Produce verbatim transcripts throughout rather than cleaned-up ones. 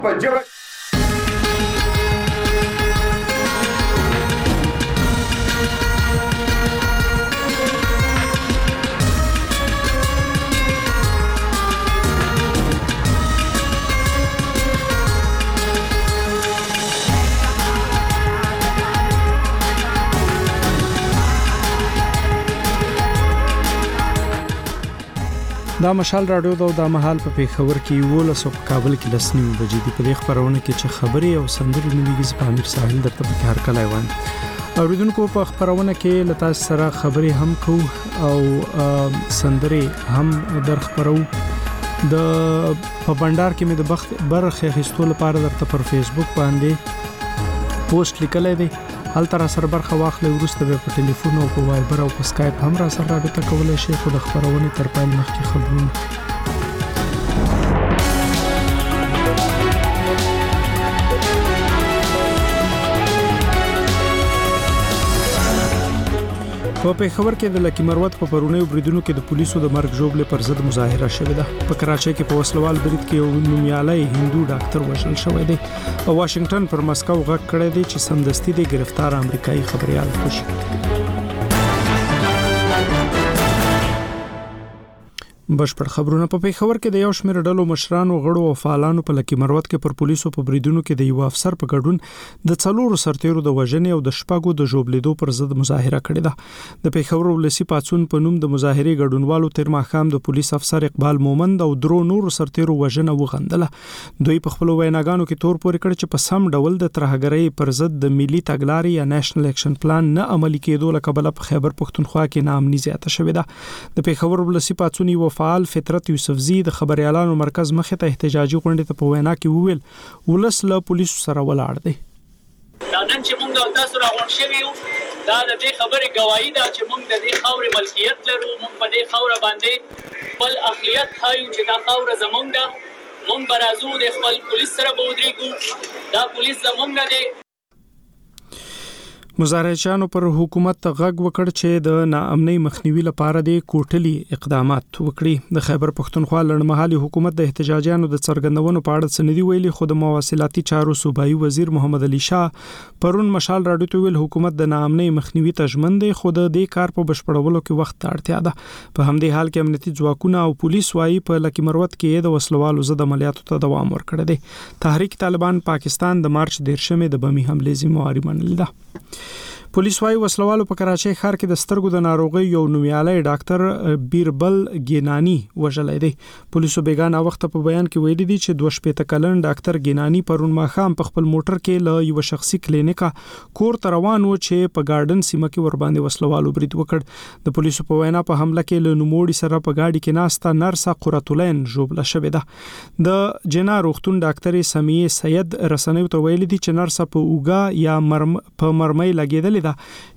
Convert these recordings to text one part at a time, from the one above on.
دا مشال رادیو دا د مهال په پیښور کې ولس او کابل کې لسنیم بجې د په خبرونه کې چې خبري او سندرې مليږي په امیر ساحل د په هر کله وان اوریدونکو په خبرونه کې لتا سره خبري هم کو او سندرې هم در خبرو د په بندر کې مې د بخت برخه خستول لپاره درته پر فیسبوک باندې پوسټ لیکلې دی حال تر سره برخه واخلې ورسته په ټلیفون او په وایبر او په اسکایپ هم را سره رابطه کولای شي خو د خبرونه تر پای مخکې خبرونه په پیښور کې د لکی مروت په پرونی بریدونو کې د پولیسو د مرګ جوړل پر ضد مظاهره شوې ده په کراچۍ کې په وسلوال برید کې یو نومیالي هندو ډاکټر وژل شوی دی او واشنگټن پر مسکو غږ کړی دی چې سمدستي د گرفتار امریکایي خبريال خوشي بشپړ خبرونه په پیښور کې د یو شمېر ډلو مشرانو غړو او فعالانو په لکی مروت کې پر پولیسو په بریدونو کې د یو افسر په ګډون د څلورو سرتیرو د وژنې او د شپږو د جوړلیدو پر ضد مظاهره کړې ده د پیښور ولسی پاتسون په نوم د مظاهره ګډونوالو تر ماښام د پولیس افسر اقبال مومند او درو نور سرتیرو وژنه وغندله دوی په خپل ویناګانو کې تور پورې کړ چې په سم ډول د ترهګرۍ پر ضد د ملي تګلارې یا نېشنل اکشن پلان نه عملي کېدو لکه په خیبر پښتونخوا کې ناامني زیاته شوې ده د پیښور ولسی پاتسون یو فعال فطرت یوسفزی د خبريالانو مرکز مخه ته احتجاجي غونډه ته په وینا کې وویل ولس له پولیسو سره ولاړ دی دا نن چې موږ تاسو راغون شوی یو دا د دې خبرې گواهی ده چې موږ د دې خاورې ملکیت لرو موږ په دې خاور باندې خپل اخلاقیت ښایو چې دا خاور زموږ ده موږ برازو د خپل پولیس سره بودريګو دا پولیس زموږ دی مظاهرچیانو پر حکومت ته غږ وکړ چې د ناامنۍ مخنیوي لپاره د کوټلي اقدامات وکړي د خیبر پښتونخوا لړمحلي حکومت د احتجاجیانو د څرګندونو په اړه سندې ویلي خو د مواصلاتي چارو صوبایي وزیر محمد علي شاه پرون مشال راډیو ته ویل حکومت د ناامنۍ مخنیوي ته ژمن دی خو د دې کار په بشپړولو کې وخت اړتیا ده په همدې حال کې امنیتي ځواکونه او پولیس وايي په لکی مروت کې د وسلوالو ضد عملیاتو ته دوام ورکړی دی تحریک طالبان پاکستان د مارچ دیرشمې د بمی حملې ذمہواری منلې ده پولیس وايي وسلوالو په کراچۍ ښار کې د سترګو د ناروغي یو نومیالي ډاکټر بیربل ګینانی وژلې دی پولیسو بیگانه وخت په بیان کې ویلي دي چې دوه شپېته کلن ډاکټر ګینانی پرون ماښام په خپل موټر کې له یو شخصي کلینیکا کور ته روان و چې په گارډن سیمه کې ور باندې وسلوالو برید وکړ د پولیسو په وینا په حمله کې له نوموړي سره په گاډي کې ناستا نرسه قرتولین جوړه شوې ده د جنا روغتون ډاکټر سمیه سید رسنیو ته ویلي دي چې نرسه په اوګه یا مرم په مرمۍ لګیدلې ده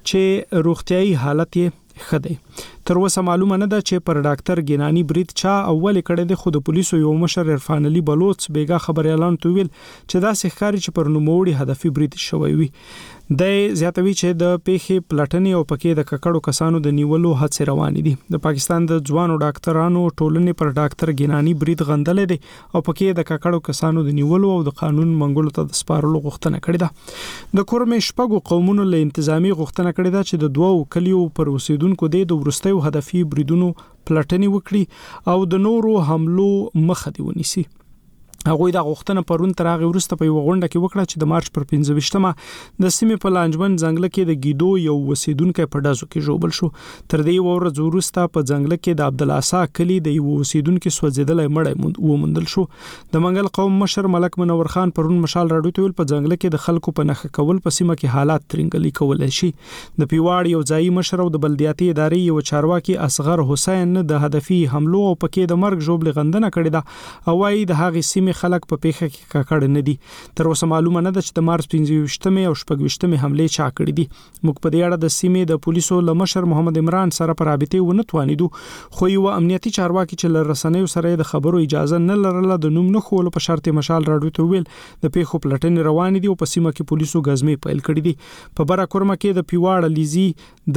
چې روغتيایي حالت یې خدای تر اوسه معلومه نه ده چې پر ډاکټر ګینانی برید چا اول کړه د خود پولیسو یو مشر عرفان علي بلوچ بیګا خبريالان تو ویل چې دا ښکاری چې پر نوموړي هدفي برید شوی وي د زیاتوي چې د پیښې پلټنې او پکې د ککړو کسانو د نیولو هڅې روانې دي د پاکستان د ځوانو ډاکټرانو ټولنې پر ډاکټر ګینانی برید غندلې دي او پکې د ککړو کسانو د نیولو او د قانون منګولو ته د سپارلو غوښتنه کړې ده د کورمې شپږو قومونو له انتظامی غوښتنه کړې ده چې د دوو کلیو پر اوسیدونکو د ورستیو هدفي بریدونو پلټنې وکړي او د نورو حملو مخه دی ونیسي هغه د غوښتنه پرون تر هغه ورسته په غونډه کې وکړه چې د مارچ پر پنځه ویشتمه د سیمې په لانجمن ځنګل کې د گیدو یو وسیدونکو په دازو کې جوړبل شو تر دې ورځ ورسته په ځنګل کې د عبد الله صاحب کلی د یو وسیدونکو سوځیدلې مړی ومندل شو د منګل قوم مشر ملک منور خان پرون مشال راډیو ته ویل په ځنګل کې د خلکو په نخ کول په سیمه کې حالات ترنګلي کولای شي د پیواړ یو ځای مشر او د بلدیاتي ادارې یو چارواکي اصغر حسین د هدفي حملو او پکې د مرګ جوړل غندنه کړې ده او وايي د هغه سیمې خلک په پیښه کې ککړ نه دي تر اوسه معلومه نه ده چې د مارچ پنځه ویشتمې او شپږ ویشتمې حمله چا کړې دي موږ په دې اړه د سیمې د پولیسو لمشر محمد عمران سره پر رابطه ونه توانیدو خو یو امنیتي چارواکي چې لرسنیو سره د خبرو اجازه نه لرله د نوم نه خول په شرط مشال راډیو ته ویل د پیښو پلټنې روان دي او په سیمه کې پولیسو غزمې پیل کړې دي په برا کورمه کې د پیواړ لیزي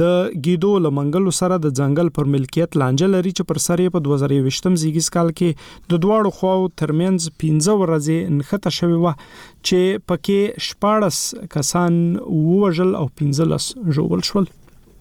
د گیدو لمنګلو سره د ځنګل پر ملکیت لانجه لري چې پر سر په دوه هزار یوویشتم زیږیز کال کې د دواړو خواو ترمنځ پنځه ورځې نښته شوې وه چې پکې شپاړس کسان ووژل او پنځلس ژوبل شول.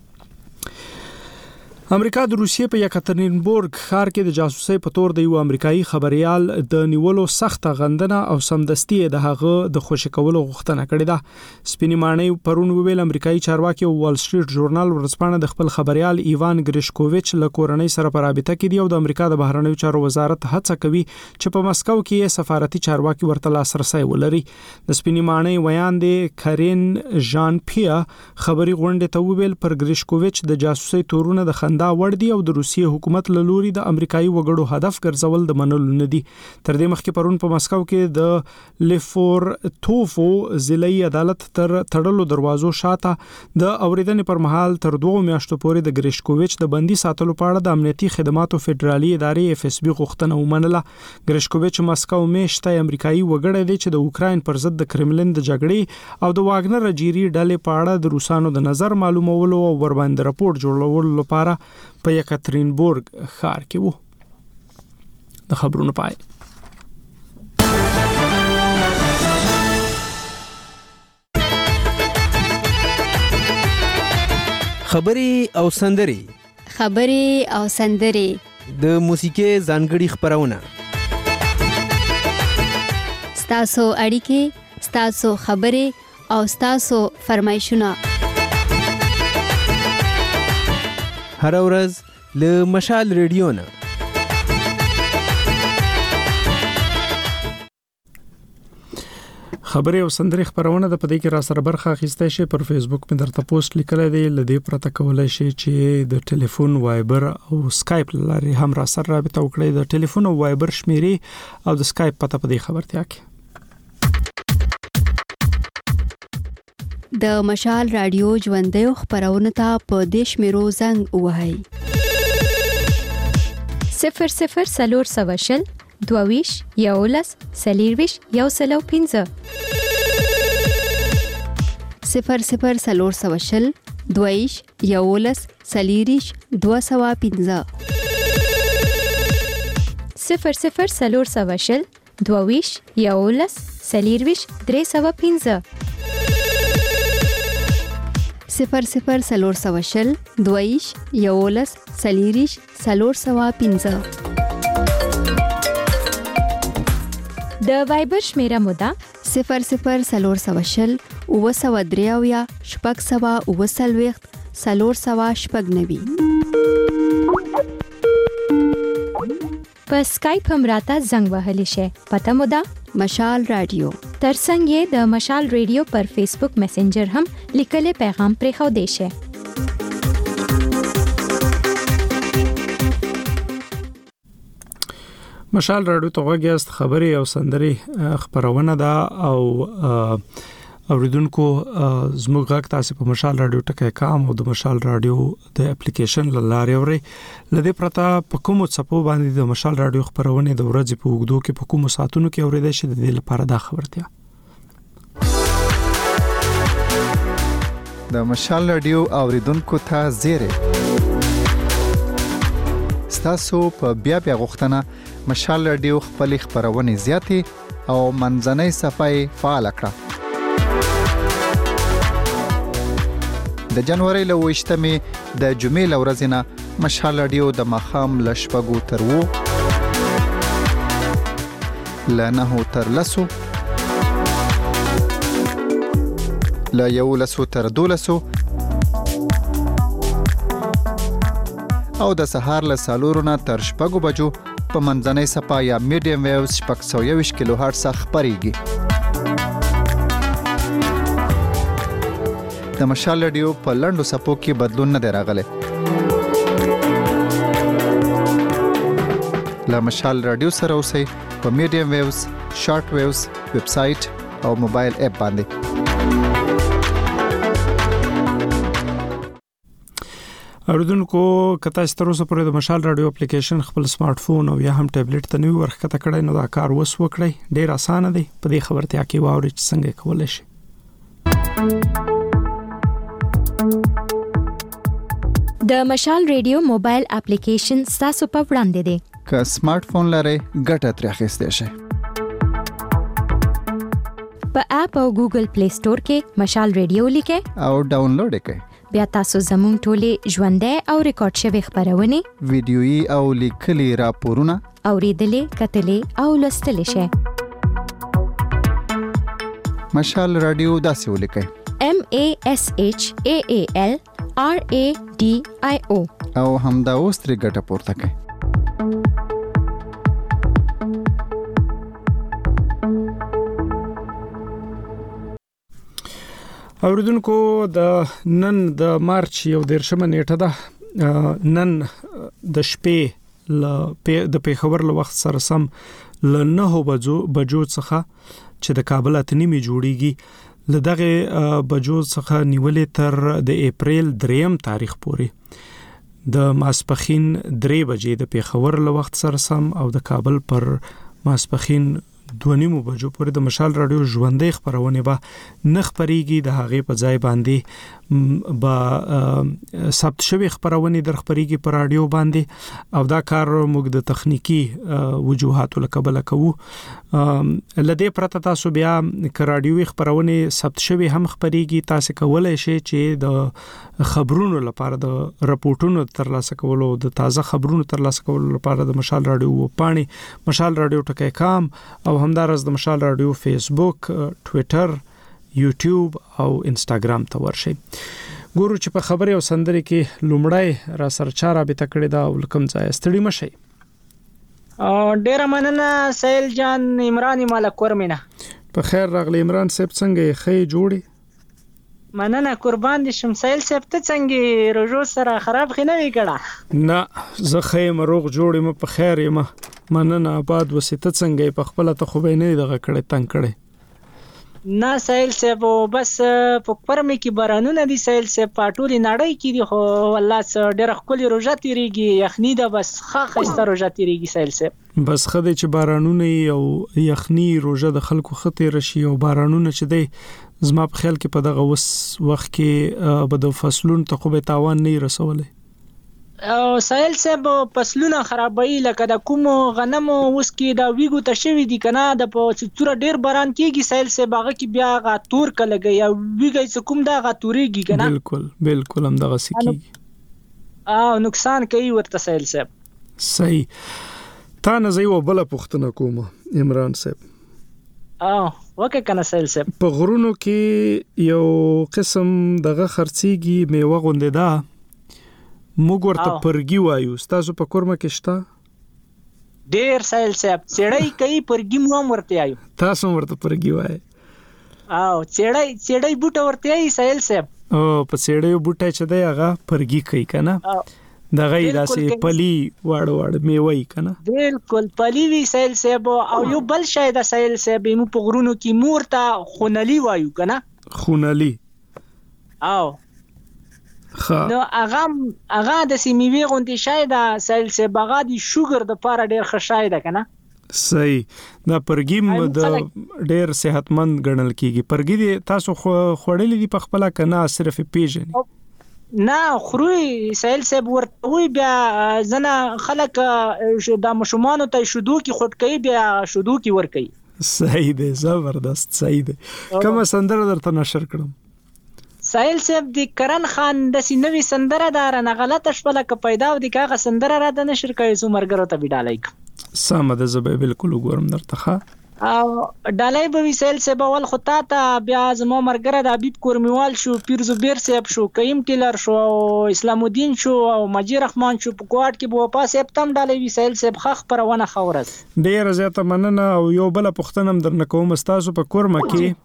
امریکا د روسیې په یکاترینبورګ ښار کې د جاسوسۍ په تور د یو امریکایي خبريال د نیولو سخت غندنه او سمدستي د هغه د خوشی کولو غوښتنه کړې ده. سپینې ماڼۍ پرون ویل امریکایي چارواکي او وال سټریټ ژورنال ورځپاڼه د خپل خبريال ایوان ګریشکوویچ له کورنۍ سره په رابطه کې دی او د امریکا د بهرنیو چارو وزارت هڅه کوي چې په مسکو کې سفارتي چارواکي ورته لاسرسي ولري. د سپینې ماڼۍ ویاندې کارین ژان پیا خبري غونډه ته ویل پر ګریشکوویچ د جاسوسۍ تورونه د دا وړ دی او د روسیې حکومت له لوري د امریکایي وګړو هدف ګرځول د منلو نه دي. تر دې مخکې پرون په مسکو کې د لیفورتوفو ضلعي عدالت تر تړلو دروازو شاته د اوریدنې پر مهال تر دوه میاشتو پورې د ګریشکوویچ د بندي ساتلو په اړه د امنیتي خدماتو فدرالي ادارې اف اس بي غوښتنه ومنله. ګریشکوویچ مسکو میشته امریکایي وګړی دی چې د اوکراین پر ضد د کرملین د جګړې او د واګنر اجيري ډلې په اړه د روسانو د نظر معلومولو او ورباندې راپور جوړولو لپاره په یکاترینبورګ ښار کې وو. د خبرونو پای. خبري او سندري خبري او سندري د موسیقي ځانګړي خبرونه ستاسو اړیکې ستاسو خبري او ستاسو فرمایشونه هر ورځ له مشال ریډیو نه. خبري او سندري خبرونه د پدې کې را سره برخه اخیستای شي. پر فیسبوک مې درته پوسټ لیکلای دی، لدې پرته کولای شي چې د ټلیفون وایبر او سکایپ لاري هم را سره رابطه وکړئ. د ټلیفون او وایبر شمیرې او د سکایپ پته په دې خبرتیا کې. د مشال رادیو ژوندۍ خبرونه ته په دیش میرو زنګ وهاي صفر صفر سلور سواشل دوویش یولس سلیرویش یو سلو پینزه صفر صفر سلور سواشل دوویش یولس سلیریش دو سوا پینزه صفر صفر سلور سواشل دوویش یولس سلیرویش درې سوا پینزه صفر صفر سلور سواشل دویش یولس سلیریش سلور سوا پینزه. د وایبر شمیره مودا صفر صفر سلور سواشل او سوا دریاویا شپږ سوا او سلويخت سلور سوا شپږ نوي. په سکایپ هم راته زنګ وهلی شي. پته مودا مشال رادیو. ترڅنګ یې د مشال رادیو پر فیسبوک میسنجر هم لیکل پیغام پرې خو دی شي. مشال رادیو ته غوږیاست. خبري او سندري خبرونه ده او اوریدونکو زموږ غږ تاسو په مشال رادیو ټکای کام او د مشال رادیو د اپلیکیشن لاره اوري. لدې پرته په کومو څپو باندې د مشال رادیو خبرونه د ورځې په وګړو کې په کومو ساعتونو کې اوریدل شي د دې لپاره دا خبرتیا. د مشال رادیو اوریدونکو ته زیره ستاسو په بیا بیا غوښتنه مشال رادیو خپل خبرونه زیاتې او منځنۍ صفای فعال کړه. د جنوري له وشتمې د جمعې له ورځې نه مشال رادیو د مخام له شپږو تر وو له نهو تر لسو له یولسو تر دولسو او د سهار له څلورو نه تر شپږو بجو په منځنۍ صفا یا میډیم ویوز شپږ سوه یوویشت کیلو هرټز خپرېږي. د مشال رادیو په لنډو صفو کې بدلون نه دی راغلی. له مشال رادیو سره اوسئ په میډیم ویوز، شارټ ویوز، ویب سایټ او موبایل اپ باندې. اوریدونکو کته ستاسو پر د مشال رادیو اپلیکیشن خپل سمارټ فون او یا هم ټابلیټ ته نوی ورخته کړئ نو دا کار وس وکړئ. ډیر اسانه دی. په دې خبرتیا کې واورئ چې څنګه کولای شئ. د مشال رادیو موبایل اپلیکیشن ستاسو په وړاندې دی. که سمارټ فون لرئ ګټه ترې اخیستئ شئ. په اپ او ګوګل پلی سٹور کې مشال ریډیو لیکه او ډاونلوډ کړئ. بیا تاسو زموږ ټولې ژوندۍ او ریکارډ شوی خبرونه ویډیويي او لیکلي راپورونه اوریدلې کتلې او لوستلې شئ. مشال رادیو داسې ولیکئ: M A S H A A L R A D I O او همدا اوس ترې ګټه پورته کړئ. اوریدونکو د نن د مارچ یو دیرشمه نیټه ده. نن د شپې ل د پیښور له وخت سره سم ل نه بجو بجو څخه چې د کابل اتنیمه جوړیږي ل دغه بجو څخه نیولې تر د اپریل دریم تاریخ پورې د ماسپخین درې بجې د پیښور له وخت سره سم او د کابل پر ماسپخین دونیمو بجو پورې د مشال رادیو ژوندۍ خبرونه به نه خبريږي. د هغه په ځای باندې با ثبت شوی خبرونه در خبريږي پر رادیو باندې او دا کار موږ د تخنیکی وجوهاتو لکبل کوو. لدې پرته تاسو بیا ک رادیوي خبرونه ثبت شوی هم خبريږي. تاسو کولای شئ چې د خبرونو لپاره د راپورټونو ترلاسه کولو د تازه خبرونو ترلاسه کولو لپاره د مشال رادیو پاڼې مشال رادیو ټکی کام او همدارس د مشال رادیو فیسبوک، ټوئیټر، یوټیوب او انستګرام ته ورشئ. ګورو چې په خبري او سندري کې لومړی را سرچا رابطه کړې ده او لکم ځای ستړي مشي. ډیر مننه سیل جان عمران مالک ورمنه. په خیر راغلی عمران صاحب، څنګه خې جوړي؟ مننه قربان دي شم. سیل صاحب ته څنګه روزو سره خراب خنه وی کړه؟ نه زه خې مروغ جوړې م په خیر یم. مننه آباد وسته څنګه په خپل ته خو به نه دغه کړه تنگ کړه؟ نه سیل صاحب بس په پرمه کې بارانونه دي سیل صاحب پټولي نړۍ کې دي خو والله څ ډېر خپل روزه تیریږي یخنی ده بس ښه خسته روزه تیریږي سیل صاحب. بس خدای چې بارانونه او یخنی روزه د خلکو خطر رشي او بارانونه چې دی زما په خیال کې په دغه وس وخت کې به د فصلونو ته خو به تاوان نه رسولې. او سایل صاحب فصلونه خرابوي لکه د کوم غنمو اوس کې دا ویګو ته شوی دي کنه د په چتوره ډیر باران کېږي سایل صاحب هغه کې بیا غا تور کلهږي او ویګي څه کوم دا غا توريږي کنه. بالکل بالکل هم دغه سکیږي او نقصان کوي ورته سایل صاحب. صحیح. تا نه زه یو بل پوښتنه کوم عمران صاحب. او وکه کنه سایل صاحب په غرونو کې یو قسم دغه خرڅيږي میوه غونډه ده موږ ورته پرګي وایو. تاسو په کورمه کې شته؟ ډیر سایل صاحب چړای کوي پرګي مو ورته وایو. تاسو ورته پرګي وایي؟ او چړای چړای بوټه ورته وایي سایل صاحب. او په چړای بوټه چې دی هغه پرګي کوي کنه؟ دغه داسې پلی واړ واړ میوي کنه؟ بالکل پلی وی سایل صاحب. او یو بل شای د سایل صاحب مو په غرونو کې مورته خونلی وایو کنه؟ خونلی. او نو هغه هغه د سیمیوي غونډې شای د سایل صاحب هغه د شوګر د پاره ډیر خشای ده کنه؟ صحیح. دا پرګیم د ډیر صحتمند ګڼل کیږي. پرګی تاسو خوړلې دي په خپل کنه صرف پیژنې؟ نه خوري سایل صاحب ورته وی بیا زنه خلک د مشومان ته شودو کی خټکې بیا شودو کی ور کوي. صحیح ده زبردست صحیح ده. کومه سندره درته نشر کړم؟ سایل صاحب د کرن خان د سینوي سندره دار نه غلطه شپله ک پیدا و د کاغه سندره را د نشر کوي زو مرګرو ته بډالای سم د زبې بالکل وګورم درته. او ډالای به سایل صاحب ول خطا ته بیا زمو مرګره د حبیب کورمیوال شو، پیر زبیر صاحب شو، قیم ټیلر شو، اسلام الدین شو او مجید رحمان شو په کوټ کې بو پاس سپتم ډالای وی سایل صاحب خخ پرونه خورز. ډیر زیاته مننه او یو بل پښتنم درنه کوم استادو په کورمه کې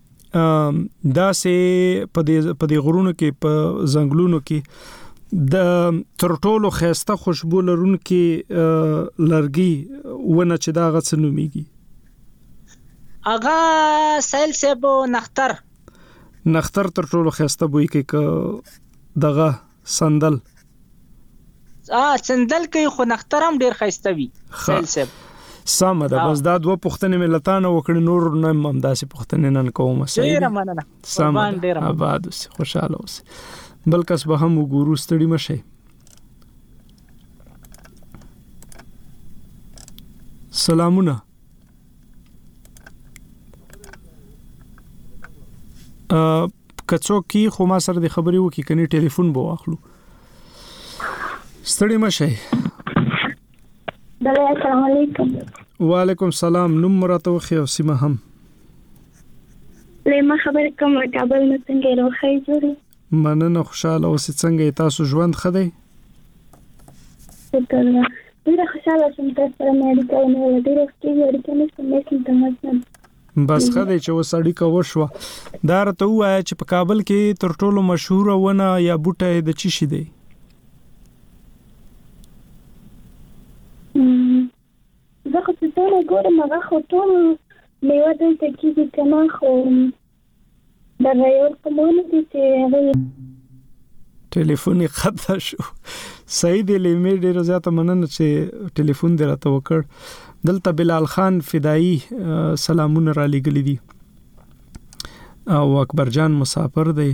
دا سه په دې په دې غرونو کې په ځنګلونو کې د ترټولو خيسته خوشبو لرونکي لرګي ونه چې دا غڅنوميږي؟ اغا سایل صاحب نختر. نختر ترټولو خيسته بوې کې ک دغه سندل ا سندل کې خو نخترم ډیر خيسته وي سایل صاحب. سم ده. بس دا دوه پښتنې ملتانه وکړي نور نه هم داسې پښتنې نن کوم. ډیر مننه. سم ده. آباد اوسه خوشاله اوسه. بل کس به هم وګورو ستړي مشه. سلامونه. کڅو کی خو ما سره د خبرې وکي کني ټلیفون بو اخلو ستړي مشه بله السلام علیکم وعلیکم السلام نوم مراته وخی او سیمه هم لیما خبر کوم کابل نه څنګه روخی جوړي مننه خوشاله اوس څنګه تاسو ژوند خدای شکر ډیره خوشاله شوم تاسو سره مې اړیکه ونیوله ډیره ښه اړیکه نشته مې کوم تماس بس خدای چې وس اړیکه وشوه دا راته وایي چې په کابل کې تر ټولو مشهور ونه یا بوټه د چی شي دی زه خو څه ټول ګورم هغه خو ټول میوه دلته کېږي که نه خو د رایول کومونه دي چې هغوی ټلیفون یې قطع شو صحیح دی لیمې ډېره زیاته مننه چې ټلیفون دې راته وکړ دلته بلال خان فدایی سلامونه را لېږلي دي او اکبر جان مسافر دی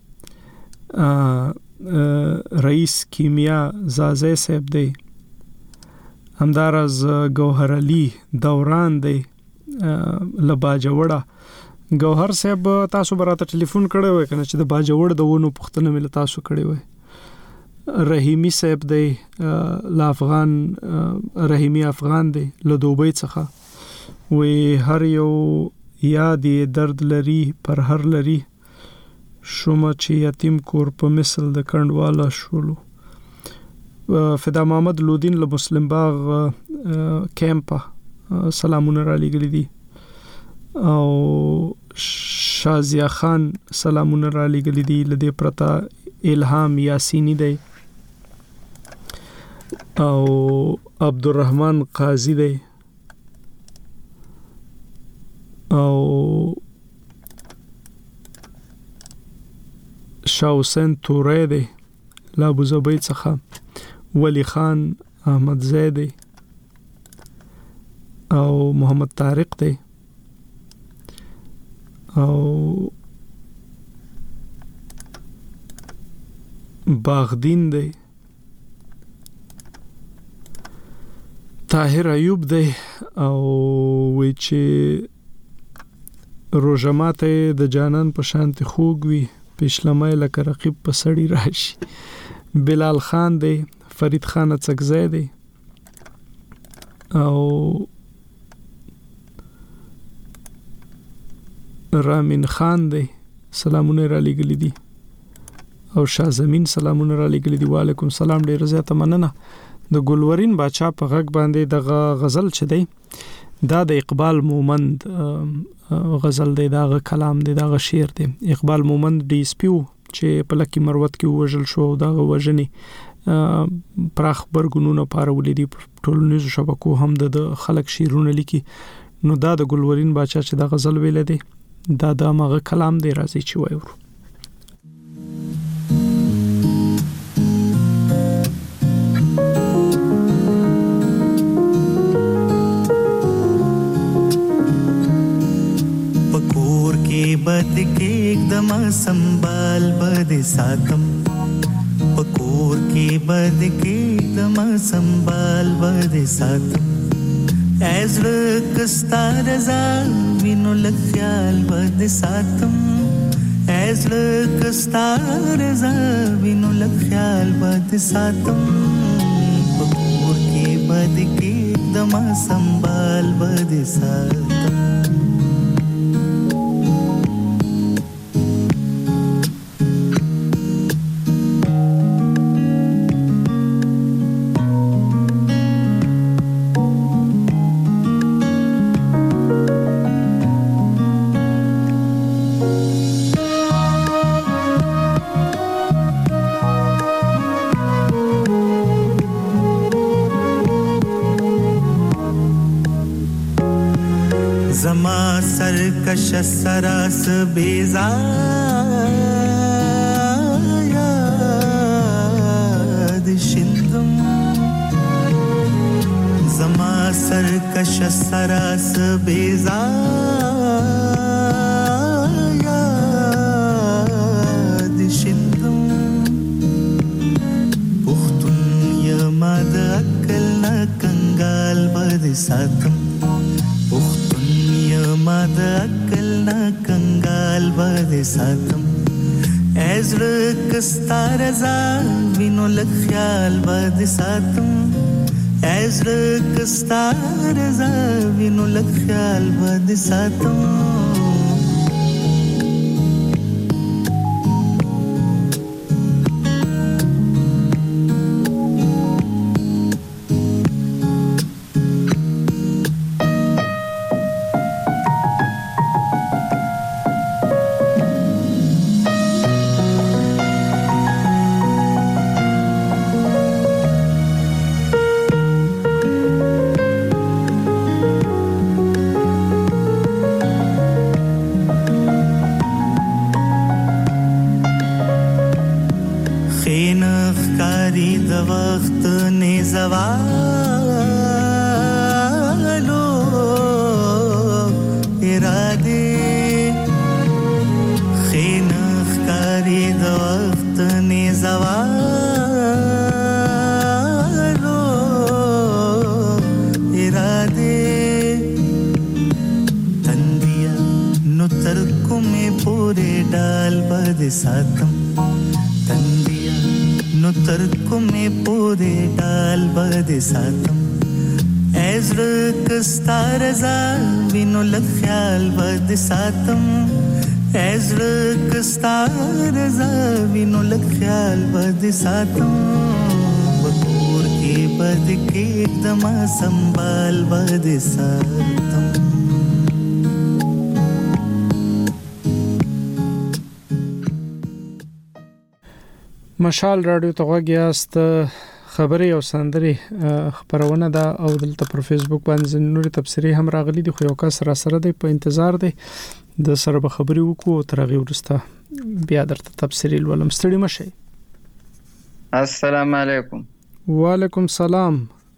رئیس کیمیا زازی صاحب دی همدارز گوهر علی دوران دی لباجوړه گوهر صاحب تاسو براته ټلیفون کړی وای کنه چې د باجوړ د ونو پښتنه مل تاسو کړی وای رحیمی صاحب دی ل افغان رحیمی افغان دی له دوبۍ څخه وی هر یو یاد درد لري پر هر لري شوم چې یتیم کور په مثل د کندواله شولو فدا محمد لودین له مسلم باغ کیمپا سلامونه را لېږلي دي او شازیا خان سلامونه را لېږلي دي لدې پرتا الهام یاسینی دی او عبدالرحمن قاضی دی او شاه حسین توری دی لا ابو زبید څخه ولی خان احمد زیدی او محمد طارق دی او باغدین دی طاهر ایوب دی او وی چې روزماته د جانان په شانت خوګ وی پښلمای لکه رقیب په سړی راشي بلال خان دی فرید خان څکزی دی او رامین خان دی سلامونه را لېږلي دي او شاه زمین سلامونه را لېږلي دي وعلیکم سلام ډېر زیاته مننه د ګلورین باچا په غږ باندې دغه غزل چې دی دا د اقبال مومند غزل دی دغه کلام دی دغه شعر دی اقبال مومند ډي اس پی چې په لکی مروت کې وژل شو دغه وژنې پراخ برګونونه پارولې دي ټولنیزو شبکو هم د خلک شعرونه لیکي نو دا د ګلورین باچا چې د غزل ویل دی دا د مغه کلام دی راځي چې وایو پکور کې بد کې एकदम संभाल बद सातम पकोर के बद के एकदम संभाल बद सातम ऐज़ कस्तार रज़ा विनो लख्याल बद सातम ऐज़ कस्तार रज़ा विनो लख्याल बद सातम पकोर के बद के एकदम संभाल बद सातम जमा सरकश सरास बेजायाद शिंदम जमा सरकश सरास बेजायाद शिंदम पुख्तun yamad akal na kangal bad satam पुख्तun मद अकल ना कंगाल बर باندې ساتم ازړه کستا رضا وینو لخیال باندې ساتم ازړه کستا رضا وینو لخیال باندې ساتم ساتم ازړه کستا رضا وینو لخیال بد ساتم بکور کې بد کې دما سنبال بد ساتم مشال رادیو ته غوږیاست خبري او سندري خبرونه دا او دلته پر فیسبوک باندې نوري تبصری هم راغلي دي خو یو کس را سره دی په انتظار دی د سره به خبري وکړو تر هغه ورسته بیا درته تبصری ولوم ستړي مشي. السلام علیکم. وعلیکم سلام.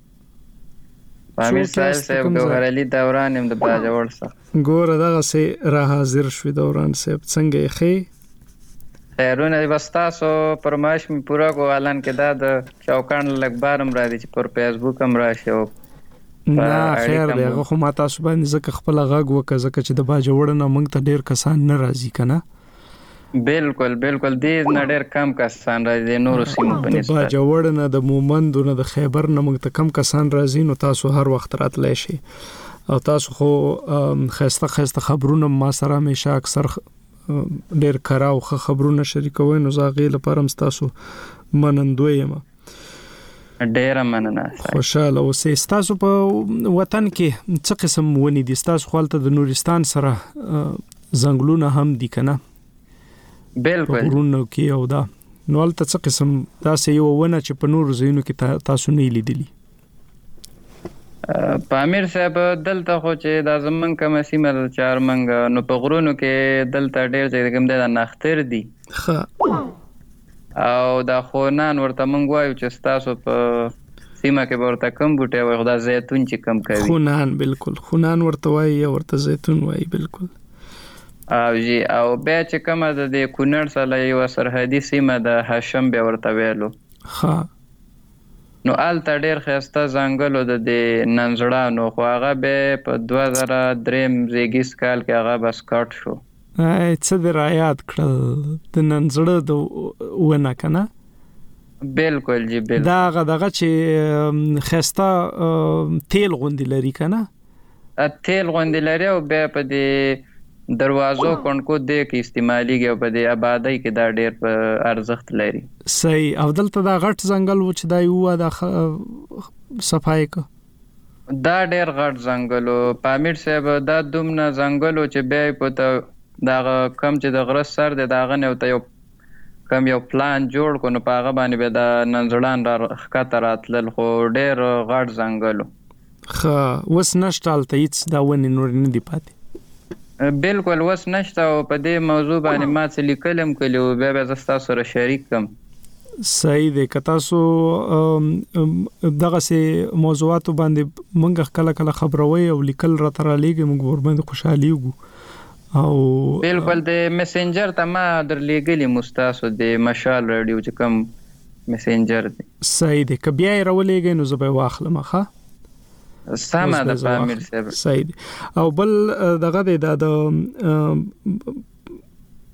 امیر صاحب ګوهر علي دوران هم د باجوړ څخه ګوره دغه سي را حاضر شو دوران صاحب څنګه یې خې خیرونه بستاسو پرماش می پورا کو اعلان کې دا د چوکان لګبارم را دي چې پر فیسبوک هم راشي او نه خیر دی هغه خو ما تاسو باندې زکه خپل غاګ وکړه زکه چې د باجوړ نه موږ ته ډیر کسان نه راځي کنه بالکل بالکل دې نه ډیر کم کسان راځي نور سیمو په نسبت باجوړ نه د مومند نه د خیبر نه موږ ته کم کسان راځي نو تاسو هر وخت راتلئ شي او تاسو خو خسته خسته خبرونه ما سره همیشه اکثر ډیر کراو خبرونه شریکوي نو زاغې لپاره مستاسو منندوی یم ډیر مننه خوشاله اوسې تاسو په وطن کې څه قسم ونی دي تاسو خپل ته د نورستان سره زنګلونه هم دي کنه بالکل ورونو کې او دا نو البته څه قسم تاسو یو ونه چې په نور زینو کې تاسو نه لیدلی پامیر صاحب دلته خو چې دا زمون کوم سیمه چار منګ نو په غرونو کې دلته ډېر ځای کوم د نختر دي ښه او دا خونان ورته مونږ وایو چې تاسو په سیمه کې ورته کوم بوټي وای خدا زيتون چې کم کوي خونان بالکل خونان ورته وای ورته زيتون وای بالکل او جی او بیا چې کوم د کونړ سره یو سرحدي سیمه د هاشم به ورته ویلو ها نو آل تا ډیر خسته ځنګلو د ننځړانو خو هغه به په دوه زره درې زیګیس کال کې هغه بس کټ شو څه د رایات کړل د ننځړه د ونه کنه بالکل جی بالکل دا غدغه چې خسته تیل غوندي لري کنه تیل غوندي لري او به په دې دروازو کونکو دې کې استعماليږي په دې آبادی کې دا ډېر ارزښت لري صحیح او دلته دا غټ ځنګل و چې دا یو د صفای کو دا ډېر غټ ځنګل او پامیر صاحب دا دومره ځنګل چې به په دا کم چې د غره سر د داغه نه ته یو کم یو پلان جوړ کو نو پاغه باندې به دا ننځړان را خطر اتل خو ډېر غټ ځنګل خو وس نشټال ته هیڅ دا ونی نور نه دی پاتې بالکل وس نشته او په دې موضوع باندې ما څه لیکلم کلیو بیا به زستا سره شریک کم صحیح دی که تاسو دغه سي موضوعات باندې مونږ کله کله خبروي او لیکل را تر لېږي موږ ور باندې خوشالي وګو او بالکل د میسنجر ته ما در لېګلې مستاسو د مشال رادیو چې کوم میسنجر دی صحیح دی که بیا یې راولېږي نو زه به واخلم ښه سمه د پامیر صاحب صحیح او بل دغه د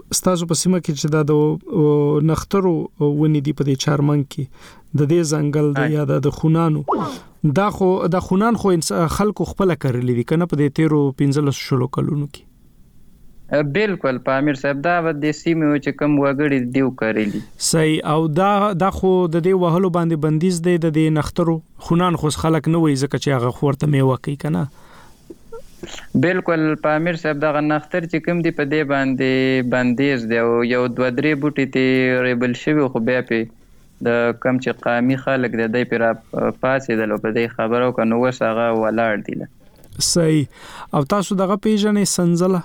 ستاسو په سیمه کې چې دا د نخترو ونی دی په دې چارمنګ کې د دې ځنګل د یا د خونانو دا خو د خونان خو خلکو خپل کړلې دي کنه په دې تیرو پنځلس شلو کلونو کې بالکل پامیر صاحب دا د سیمه چې کم وګړي دیو کړلې صحیح او دا دا خو د دې وهلو باندې بندیز دی د دې نخترو خونان خو خلک نه وای ځکه چې هغه خورته میوه کوي کنه بالکل پامیر صاحب دا نختر چې کوم دی په دې باندې بندیز دی او یو دوه درې بوټي ته ریبل شوی خو بیا په د کم چې قامي خلک د دې پر پاسې د لو په دې خبرو کنه وسغه ولاړ دی صحیح او تاسو دغه پیژنې سنزله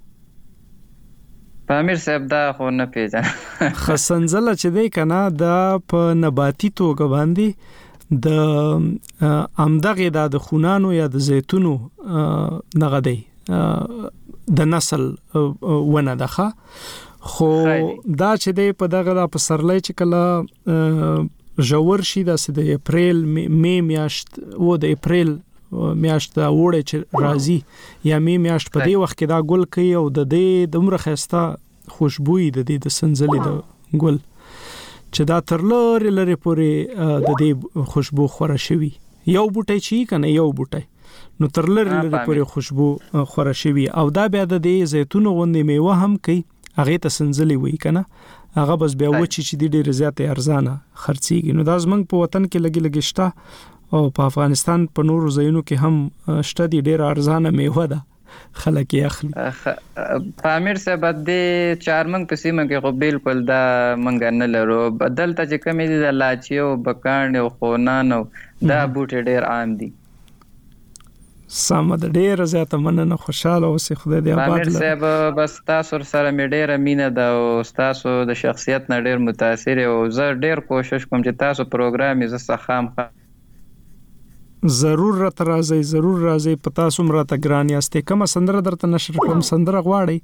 پامیر صاحب دا خو نه پیژن خسنزله چې دی کنه دا په نباتي توګه باندې د امدغه د خونانو یا د زیتونو نغه دی د نسل ونه دغه خو دا چې دی په دغه د پسرلۍ چې کله جوور شي د د اپریل می میاشت و د اپریل میاشت دا وړه چې راځي یا می میاشت په دې وخت کې دا ګل کوي او د دې د عمر خسته خوشبوئی د دې د سنځلې د ګل چې دا تر لوري لري پورې د دې خوشبو خوره شوی یو بوټی چې کنه یو بوټی نو تر لوري لري پورې خوشبو خوره شوی او دا بیا د دې زیتون غوندې میوه هم کوي هغه ته سنځلې وای کنه هغه بس بیا وچی چې د ډېر زیاتې ارزانه خرڅيږي نو دا زمنګ په وطن کې لګي لګي شته او په افغانستان په نورو ځایونو کې هم شته دي ډېر ارزانه میوه ده خلک یې اخلي پامیر صاحب د چارمنګ په سیمه کې خو بالکل دا منګ نه لرو بدل ته چې کمی دي د لاچي او بکاڼ او خونان او دا بوټي ډېر عام دي سم د ډېر زیاته مننه خوشاله اوسې خدای دې آباد پامیر صاحب بس تاسو سره مې ډېر مینه ده او تاسو د شخصیت نه ډېر متاثر او زه ډېر کوشش کوم چې تاسو پروګرام یې زه خام ضرور را ترازی ضرور راځي پتا سوم را ته ګران یاستې کوم سندره درته نشر کوم سندره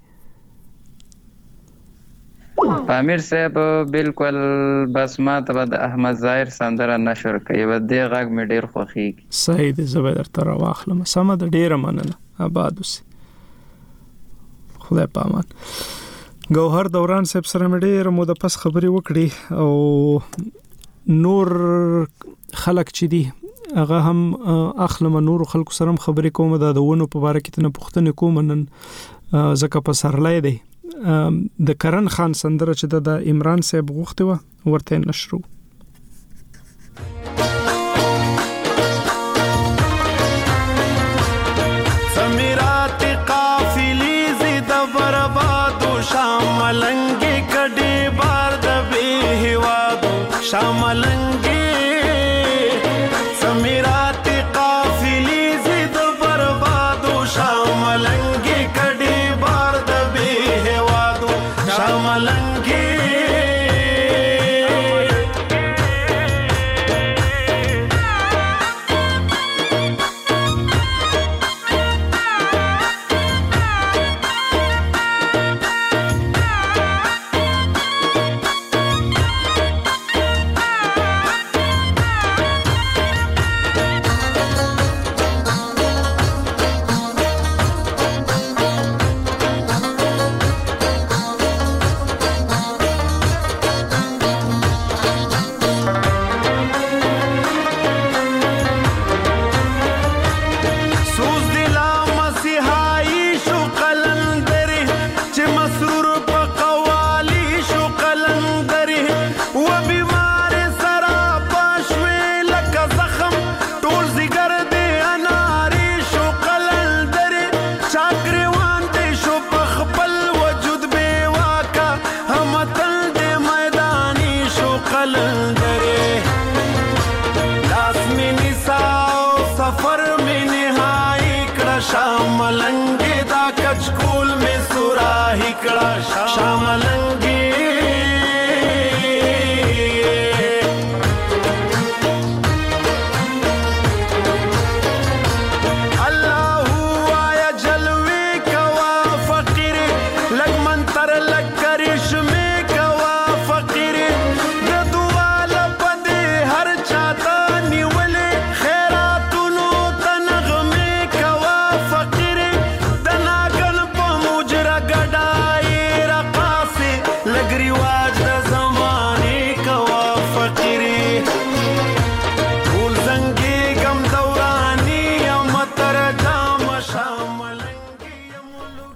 غواړي پامیر صاحب بالکل بس ما ته د احمد ظاهر سندره نشر کوي و دې غږ مې ډیر خوښیږي صحیح دې زبر درته راواخلم سم د ډیر مننه آباد اوسې خدای پامان ګوهر دوران صاحب سره مې ډیر مو د پس خبري وکړي او نور خلک چې دي هغه هم اخلم نور خلکو سره خبرې کوم دا د ونو په اړه کې نه پوښتنه کوم نن زکه په سرلای دی د کرن خان سندره چې د عمران صاحب غوښته و ورته نشرو سمیرات قافلی زید برباد شاملنګ کډي بار د به هوادو شاملنګ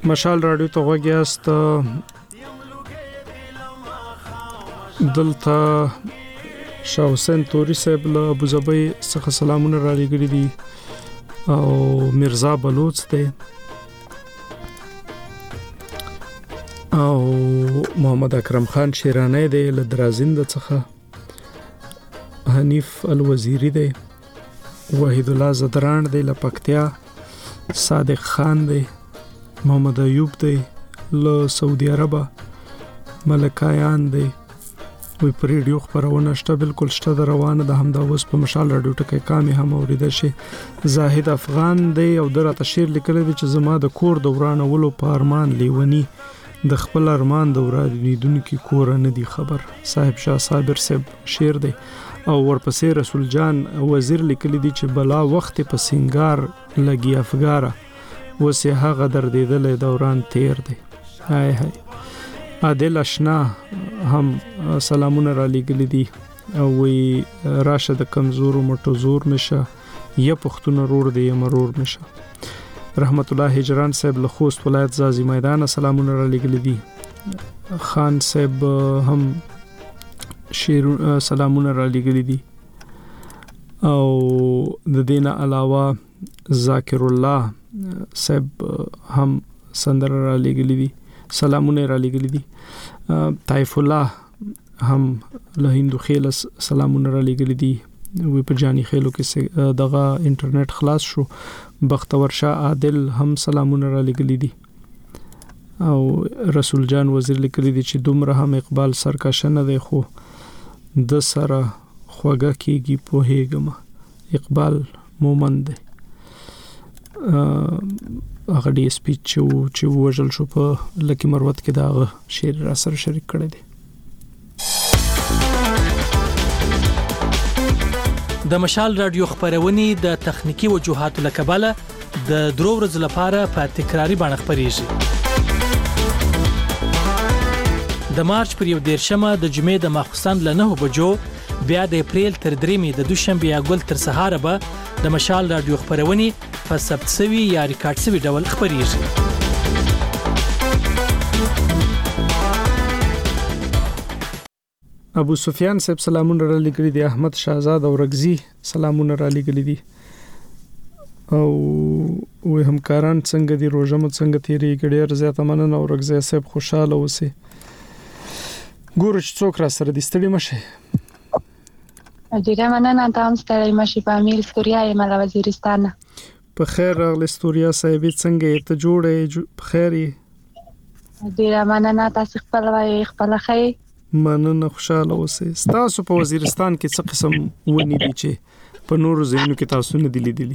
مشال رادیو ته غوږ یاست. دلته شاه حسین توري صاحب له ابوظبي څخه سلامونه را لېږلي دي او مرزا بلوچ دی او محمد اکرم خان شیرانی دی له درازند څخه، حنیف الوزیری دی، وحید الله زدران دی له پکتیا، صادق خان دی، محمد ایوب دی له سعودي عربه، ملکایان دی وی پر ریډیو خبرونه شته، بالکل شته د روانه د همدا اوس په مشال رادیو ټکی کامي هم اوریدل شي. زاهد افغان دی او درته شعر لیکلی دی چې زما د کور دوران ولو په ارمان لیونی د خپل ارمان دوران لیدونکو کور نه دی خبر. صاحب شاه صابر صاحب شعر دی او ورپسې رسول جان وزیر لیکلی دی چې بلا وخت په سنگار لګي افګاره وسه هغه دردیدل دوران تیر دی. هاي هاي عادل اشنا هم سلامونه را لېږلي دي او وی راشه د کمزورو مټو زور مشه یا پښتون رور دی یا مرور مشه. رحمت الله هجران صاحب له خوست ولایت زازی میدان سلامونه را لېږلي دي. خان صاحب هم شیر سلامونه را لېږلي دي او د دینه علاوه ذاکر الله صاحب هم سندره را لېږلي دي، سلامونه را لېږلي دي. طیف الله هم له هندو خیل سلامونه را لېږلي دي، وی په جانی خیلو کې دغه انټرنیټ خلاص شو. بختور شاه عادل هم سلامونه را لېږلي دي او رسول جان وزیر لیکلي دي چې دومره هم اقبال سرکشه نه دی خو د سره خوږه کېږي پوهېږم. اقبال مومند دی، هغه ډي سپیچ چې وژل شو په لکی مروت کې دا شعر را سره شریک کړی دی. د مشال رادیو خبرونه د تخنیکی وجوهاتو له کبله د درو ورځې لپاره په تکراری باندې خبريږي. د مارچ پر یو دیرشمه د جمعې د ماخستان له نه بجو بیا د اپریل تر دریمې د دوشنبه یا ګل تر سهار به د مشال رادیو خبرونه په ثبت سوي یا ریکارډ سوي ډول خبريږي. ابو سفیان صاحب سلامونه را لېږلي دي. احمد شاهزاد او رغزي سلامونه را لېږلي دي او وې همکاران څنګه دي، روزه مو څنګه تیریږي؟ ډېر زیاته مننه او رغزي صاحب خوشاله اوسئ. ګورو چې څوک را سره دي، ستړي مشه. ډېر مننه، تاسو ستړي مشه. په امیر استوریا یم له وزیرستان. په خیر راغلی استوریا صاحب، څنګه ته جوړې؟ په خیر یې؟ ډېر مننه، تاسو خپل وای خپل خیر. مننه، خوشاله اوسئ. تاسو په وزیرستان کې څه قسم ونی دي چې په نورو ځایونو کې تاسو نه دي لیدلي؟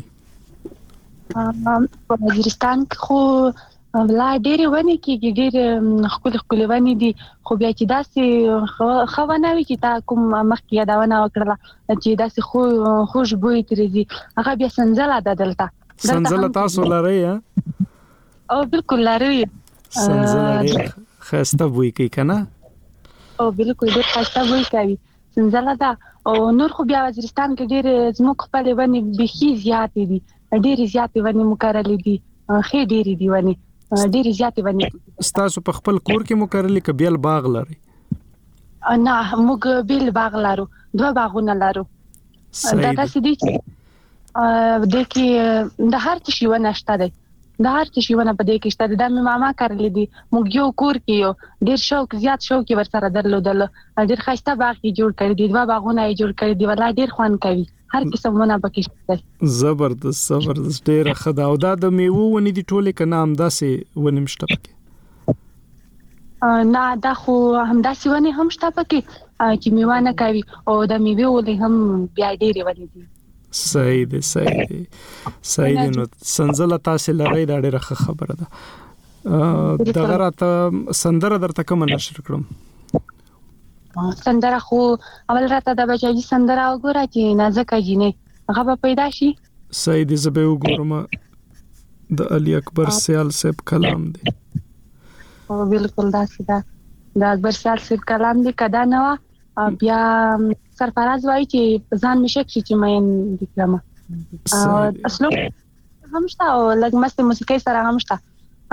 په وزیرستان کې خو ولا ډېر ونی کې ډېر خپل خپل ونی دي، خو بیا چې داسې خوونه وي چې تا کوم مخکې یادونه وکړه چې داسې خو خوشبوې ترېږي، هغه بیا سنځله ده. دلته سنځله تاسو لرئ؟ او بالکل لرئ. سنځله ډېر ښایسته بوی کوي که نه؟ او بالکل ډېر ښایسته بوی کوي سنځله ده. او نور خو بیا وزیرستان کې ډېر زموږ خپلې ونې بیخي زیاتې دي، ډېرې زیاتې ونې مو کرلې دي، ښې ډېرې دي ونې، ډېرې زیاتې ونې. ستاسو په خپل کور کې مو کرلې که بیل باغ لرئ؟ نه، موږ بیل باغ لرو، دوه باغونه لرو. دا داسې دي چې دې کې د هر څه شي ونه شته دی، د هر څه شي ونه په دې کې شته دی. دا مې ماما کرلې دي، موږ یو کور کې یو ډېر شوق زیات شوق یې ورسره درلودل، ډېر ښایسته باغ یې جوړ کړی دی، دوه باغونه یې جوړ کړي دي، ولا ډېر خوند کوي، هر قسم ونه پکې شته. زبردست زبردست، ډېره ښه ده. او دا د میوو ونې دي ټولې که نه همداسې ونې هم شته پکې؟ نه، دا خو همداسې ونې هم شته پکې چې میوه نه کوي، او د میوې ونې هم بیا ډېرې ونې دي. صحیح دی صحیح دی صحیح دی. نو سنځله تاسې لرئ، دا ډېره ښه خبره ده. دغه راته سندره درته کومه نشر کړم؟ سندره خو اول راته د بچاجي سندره وګوره چې نازکه جینې، هغه به پیدا شي. صحیح دی، زه به وګورم. د علي اکبر سیال صاحب کلام دی. او بالکل داسې ده، د اکبر سیال صاحب کلام دی. کدا نه وه بیا سرفراز وایي چې ځان مې شک شي چې مین دي کړمه. اسلوب هم شته او لږ مست موسیقۍ سره هم شته،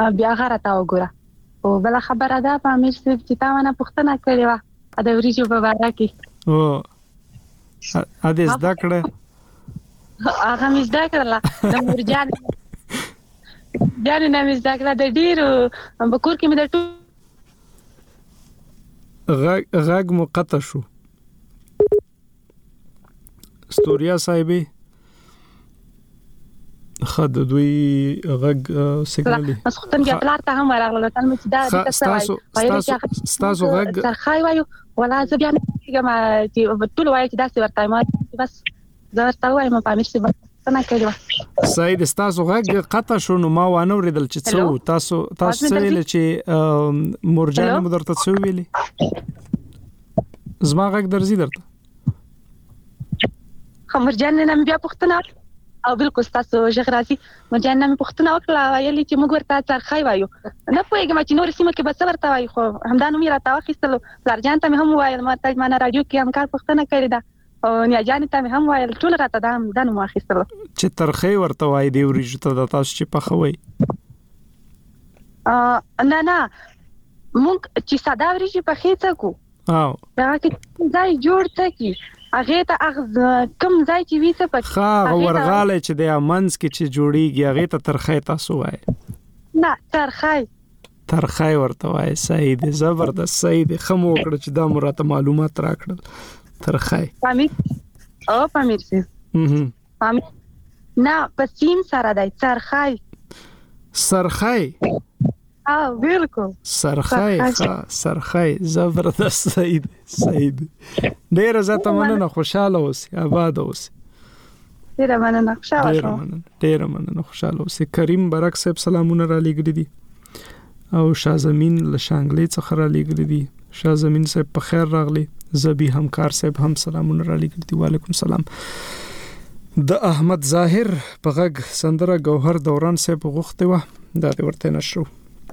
بیا غره تا وګوره. او بل خبره ده په امیر صاحب چې تا ونه پوښتنه کړې و د وریجو په اړه کې. او ا دې زده کړه؟ هغه مې زده کړله د مرجان جان نه مې زده کړله د ډېرو په کور کې مې د ټول غږ غږ مو قطع شو. ستوریا صاحبې خد دوی غږ سیګنال مسختن کې پلار ته هم راغله تل مې دا د تاسو تاسو غږ ترخای وایو ولا زه بیا نه کېږم چې ټول وایي چې دا څه ورته ما بس زه ورته وایم په امیر صاحب څنګه کېږي. سید تاسو غږ قطع شو نو ما وانه ورېدل چې څو تاسو تاسو ویل چې مرجان مو درته څو ویلي زما غږ درځي درته مرجان نه بیا پوښتنه او بالکل تاسو ژغرازي مرجان نه پوښتنه وکړه ویلي چې موږ ورته ترخای وایو نه پوهېږم چې نور سیمه کې به څه ورته وایي خو همدا نوم یې راته واخیستلو. پلار جان ته مې هم وویل ما ته ما نه راډیو کې همکار پوښتنه کړې ده او نیا جان ته مې هم وویل ټول راته دا دا نوم واخیستلو چې ترخی ورته وایي دی وریجو ته د تاسو چې پخوي. نه نه موږ چې ساده وریجې پخې څکو او دا کې ځای جوړ څکي هغه ته کم ځای چې وي څه پکې ښه ورغاله چې د امنس کې چې جوړیږي هغه ته ترخی تاسو وایي. نه ترخی ترخی ورته وایي. صحیح دی زبردست صحیح دی خمو وکړه چې دا مراته معلومات راکړل. ترخی پامیر او پامیر سي هم پامیر نه پسیم سره دی ترخی سرخی او بالکل سرخی ښه سرخی زبردست صحیح دی صحیح دی. ډېر زته مننه خوشاله اوسې آباد اوسې. ډېر مننه خوشاله ډېر مننه ډېر مننه خوشاله اوسې. کریم برک صاحب سلامونه را لېږلي دي او شازمین له شانګلې څخه را لېږلي دي. شازمین صاحب په خیر راغلي. زبی همکار صاحب هم سلامونه را لېږلي دي. وعلیکم سلام. د احمد ظاهر په غږ سندره گوهر دوران صاحب غوښتې وه دا دې ورته نشرو.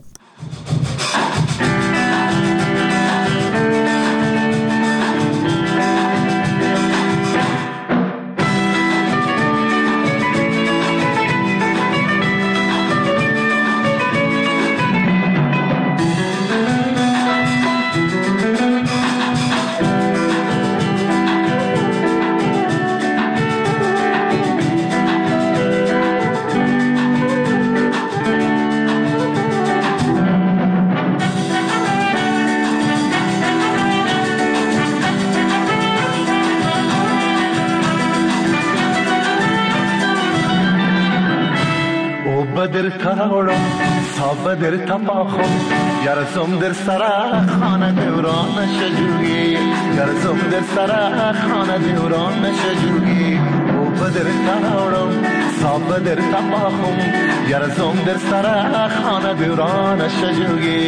بدر تاورم تا بدر تپاخم یارزم در سرا خانه دوران نشجوگی یارزم در سرا خانه دوران نشجوگی او بدر تاورم تا بدر تپاخم یارزم در سرا خانه دوران نشجوگی.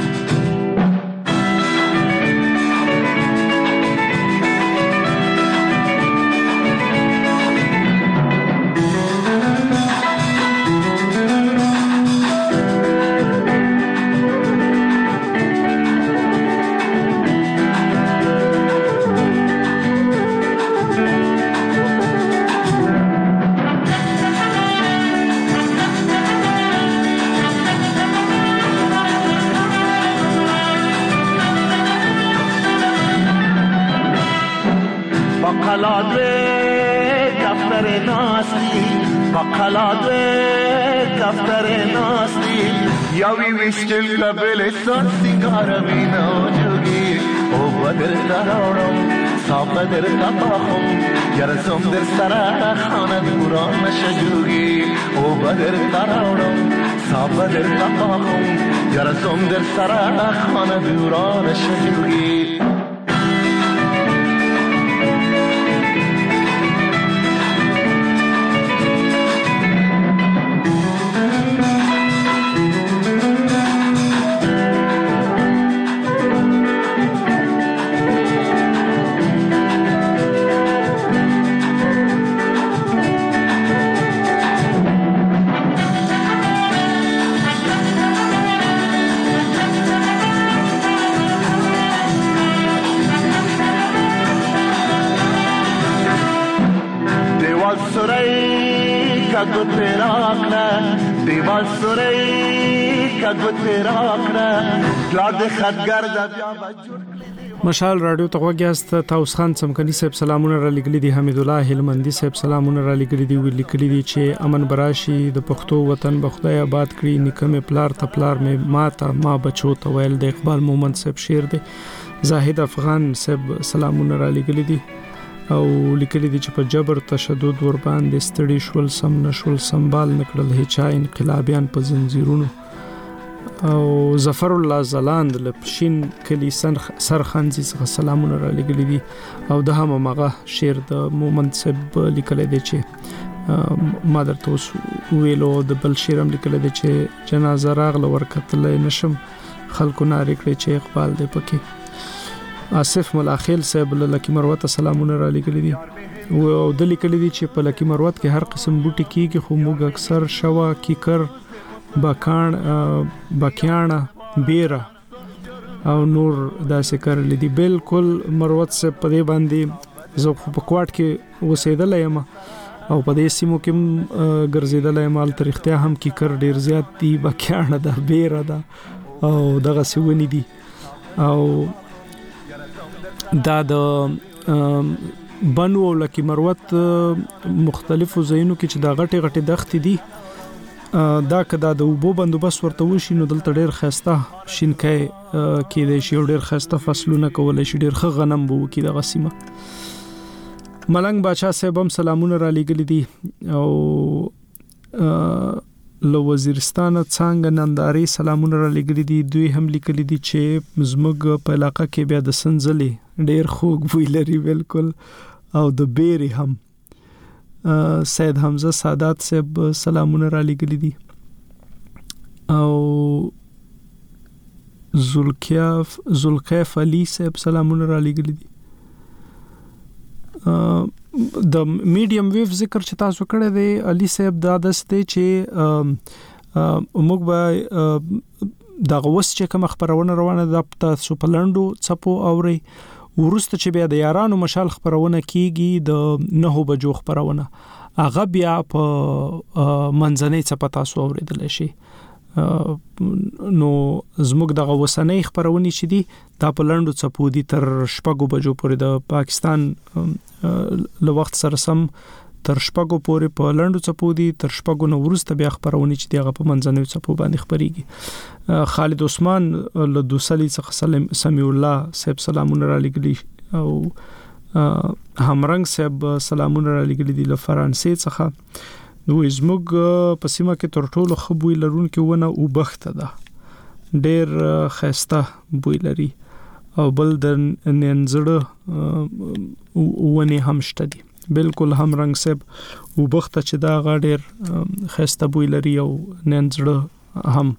Still kabel son sigara vina jogi o badr tarawam sa badr tapahum yarzum der sara khana duran nashjugi o badr tarawam sa badr tapahum yarzum der sara khana duran nashjugi. ته ګوتې راکړه پلار د خدګر د بیا بجوړ مشال رادیو ته وګیاست تاوس خان سمکني صاحب سلامونه را لګلې دي حمید الله هلمندي صاحب سلامونه را لګلې دي ویل کړي دي چې امن براشي د پښتو وطن بخدای آباد کړي نکمه پلار ته پلار مې ماته ما بچو ته ویل د اقبال مومند صاحب شعر دی زاهد افغان صاحب سلامونه را لګلې دي او لیکلي دي چې په جبر تشدد ور باندې ستړي شول سم نشول سنبال نکړل هچا انقلابیان په زنجیرونو او ظفر الله زلاند لپشین کلی سرخنزي څخه سلامونه را لګلي دي او د هم مغه شعر د مومند صاحب لیکل دي چې مادر توس ویلو د بل شعرم لیکل دي چې جنازه راغله ورکتل نشم خلکو ناری کړی چې اقبال دی پکې آصف ملاخیل صاحب لکی مروت سلامونه را لګلې دي او د لیکلې دي چې په لکی مروت کې هر قسم بوټي کیږي خو موږ اکثر شوا کیکر بکان بکیانه بیره او نور داسې کړل دي بالکل مروت صاحب په دې باندې زه په کوټ کې وسیدل یم او په دې سیمو کې ګرځیدل یم مال تاریختیا هم کیکر ډیر زیات دي بکیانه ده بیره ده او دغه سونی دي او دا د بنو او لکی مروت مختلفو ځایونو کې چې دا غټي غټي دښتې دي دا کدا د وبو بندوبست ورته وشي نو دلته ډېر خسته شینکای کې د شی ډېر خسته فصلونه کول شي ډېر خ غنم بو کې د غسیمه ملنګ بادشاہ صاحب هم سلامونه را لګل دي او لو وزیرستان څنګه ننداري سلامونه را لګل دي دوی هم لیکل دي چې زموږ په علاقه کې بیا د سنځلي ډېر خوږ بوی لري بالکل او د بیري هم سید حمزه سادات صاحب سلامونه را لګل دي او زلکیف زلکیف علي صاحب سلامونه را لګل دي د میډیم ویو ذکر چې تاسو کړی دی علي صاحب دا دسته چې موږ به د غوس چې کوم خبرونه روانه د تاسو په لندو چپو اوري ورسته چې بیا د یارانو مشال خبرونه کیږي د نهو بجو خبرونه هغه بیا په منځنۍ چپ تاسو اوریدل شي نو زموږ د غوسنۍ خبرونه چې دي دا په لندو چپو دي تر شپږو بجو پورې د پاکستان له وخت سره سم تر شپږو پورې په لندو چپو دي تر شپږو نو ورسته بیا خبرونه چې دغه په منځنۍ چپو باندې خبريږي خالد عثمان له دوسلی څخه سمي الله صاحب سلامونه را لګلي او همرنګ صاحب سلامونه را لګلي دي له فرانسې څخه نو زموږ په سیمه کې تر ټولو خبوي لرونکو ونه او بخته ده ډېر خسته بوی لري او بل د ننزړه ونه هم شته دي بالکل هم رنگ صاحب او بخته چې دا غاډر خسته بوی لري او ننزړه هم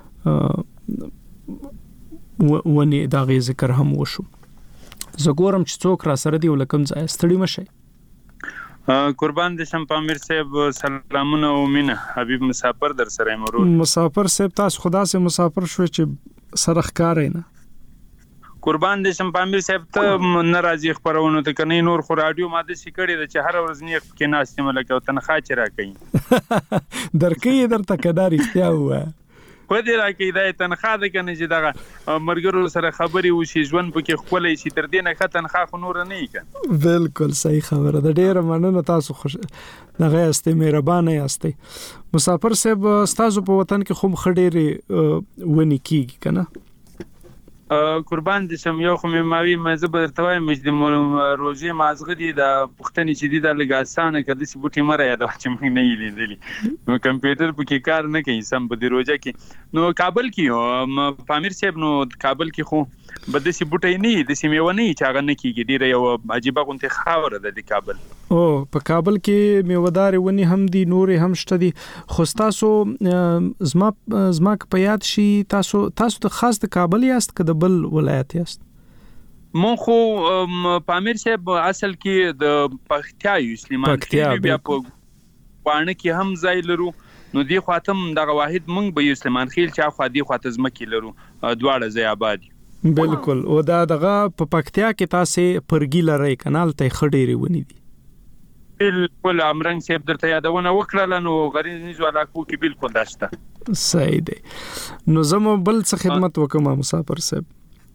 ونه دا غي ذکر هم وشو زګورم چې څوک را سره دی ولکم ځای ستړي مشه قربان دې شم پامیر صاحب سلامونه او مینه حبیب مسافر در سره مرور مسافر صاحب تاسو خدا سه مسافر شو چې سرخ کارې نه قربان دې شم پامیر صاحب ته ناراضي خبرونه ته کني نور خو رادیو ماده سکړي چې هر ورځ نه کې ناشته ملک او تنخوا چر راکې درکې درته کداري اختیا وای خو دې راکې دا تنخوا ده کنه چې دا مرګرو سره خبري وشي ژوند پکې خپلې شي تر دې نه ښه تنخوا خو نور نه یې بالکل صحیح خبره ده ډیره مننه تاسو خوش دغه استه مهربانه یاستئ مسافر صاحب تاسو په وطن کې خو خډيري ونی کیږي کنه قربان دې سم یو خو مې ماوي مزه برتوي مجد روزي مازغه دي د پښتني چې دي د لګاسانه کده سي بوټي مره یاد چې موږ نه لیدلې نو کمپیوټر په کې کار نه کوي سم په دې روزه کې نو کابل کې پامیر صاحب نو کابل کې خو بده سي بوټي نه دي سي میوه نه چې هغه نه کیږي ډیره یو عجیب غونته خاور ده د کابل او په کابل کې میوهدار ونی هم دي نور هم شته دي خو تاسو زما زما په یاد شي تاسو تاسو د خاص د کابل یاست کده بل ولایت یاست مون خو پامیر صاحب اصل کې د پختیا یو سلیمان خېل بیا په وانه کې هم ځای لرو نو دی خاطم دغه واحد مونږ به سلیمان خېل چا خو دی خاطر زمکی لرو دواړه ځای آباد بالکل او دا دغه په پختیا کې تاسو پرګی لری کنال ته خډيري ونی دي بالکل امرنګ صاحب درته یادونه وکړل نو غریزنی علاقو کې بالکل داشته صحیح دی. نو زمو بل څه خدمت وکم مسافر صاحب؟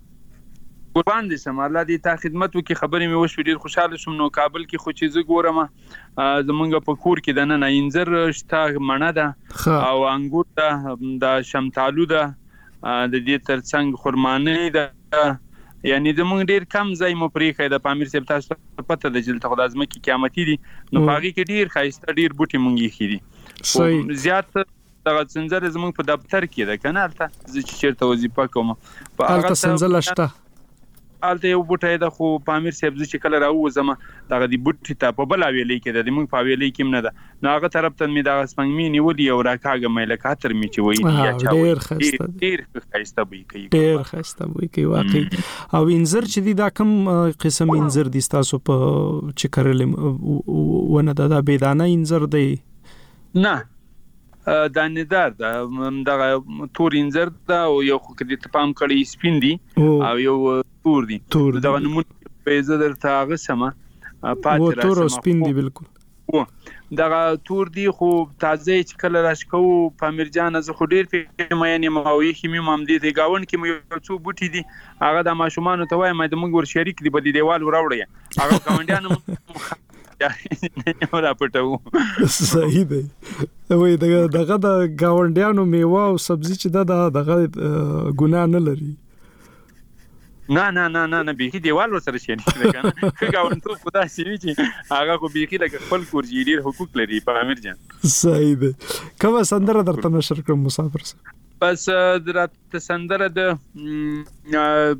قربان دي سم الله دې تا خدمت وکي. خبرې مې وشو ډیر خوشاله شوم. نو کابل کې خو چې زه ګورم زمونږ په کور کې د نن انځر شته مڼه ده او انګور ده د شمتالو ده د دې ترڅنګ خرمانه ده. یعنی زمونږ ډیر کم ځای مو پرې د پامیر صاحب تاسو پته د جلته خدای ځمکې قیامتي دي نو باغی کې ډیر خایسته ډیر بوټي مونږ یې خېدي. زیات دغه څنځر زمونږ په دفتر کې ده کنه البته چې چیرته وظیفه کوم په هغه څنځل شته الته یو بوټي د خو پامیر صاحب چې کله راوځم دغه دی بوټي ته په بل ویلې کې د موږ په ویلې کې نه ده نو هغه طرف ته می دغه سپنګ می نیولې او راکاګه مې لکه تر می چې وایي یا چا ډیر خسته ډیر خسته وي کوي ډیر خسته وي کوي واقعي. او انځر چې دی دا کوم قسم انځر دي تاسو په چې کړل ونه دا بيدانه انځر دی؟ نه دانیدار دا دغه تور انځر دا او یو خو کدي ته پام کړی سپین دي او یو تور دي دغه نمونه په زدر ته سما پاتې راځي تور او سپین دي بالکل. و دغه تور دي خو تازه چې کله راشکو پامیر جان از خو ډیر په مې نه ماوي خمي مام دي د گاون کې مې څو بوټي دي هغه د ماشومان ته وای مې د موږ ور شریک دی په دیوال وراوړی هغه گاونډیانو یا نه را پټو. صحیح دی. وای دغه دغه د گاونډیانو میوه او سبزی چې دا دغه ګناه نه لري. نه نه نه نه نه به دیوال ور سره شي نه کنه که گاونډ خدا سي چې هغه خو به کې لکه خپل کورجی ډیر حقوق لري په امیر جان. صحیح دی. کومه سندره درته نشر کوم مسافر سره؟ بس درته سندره د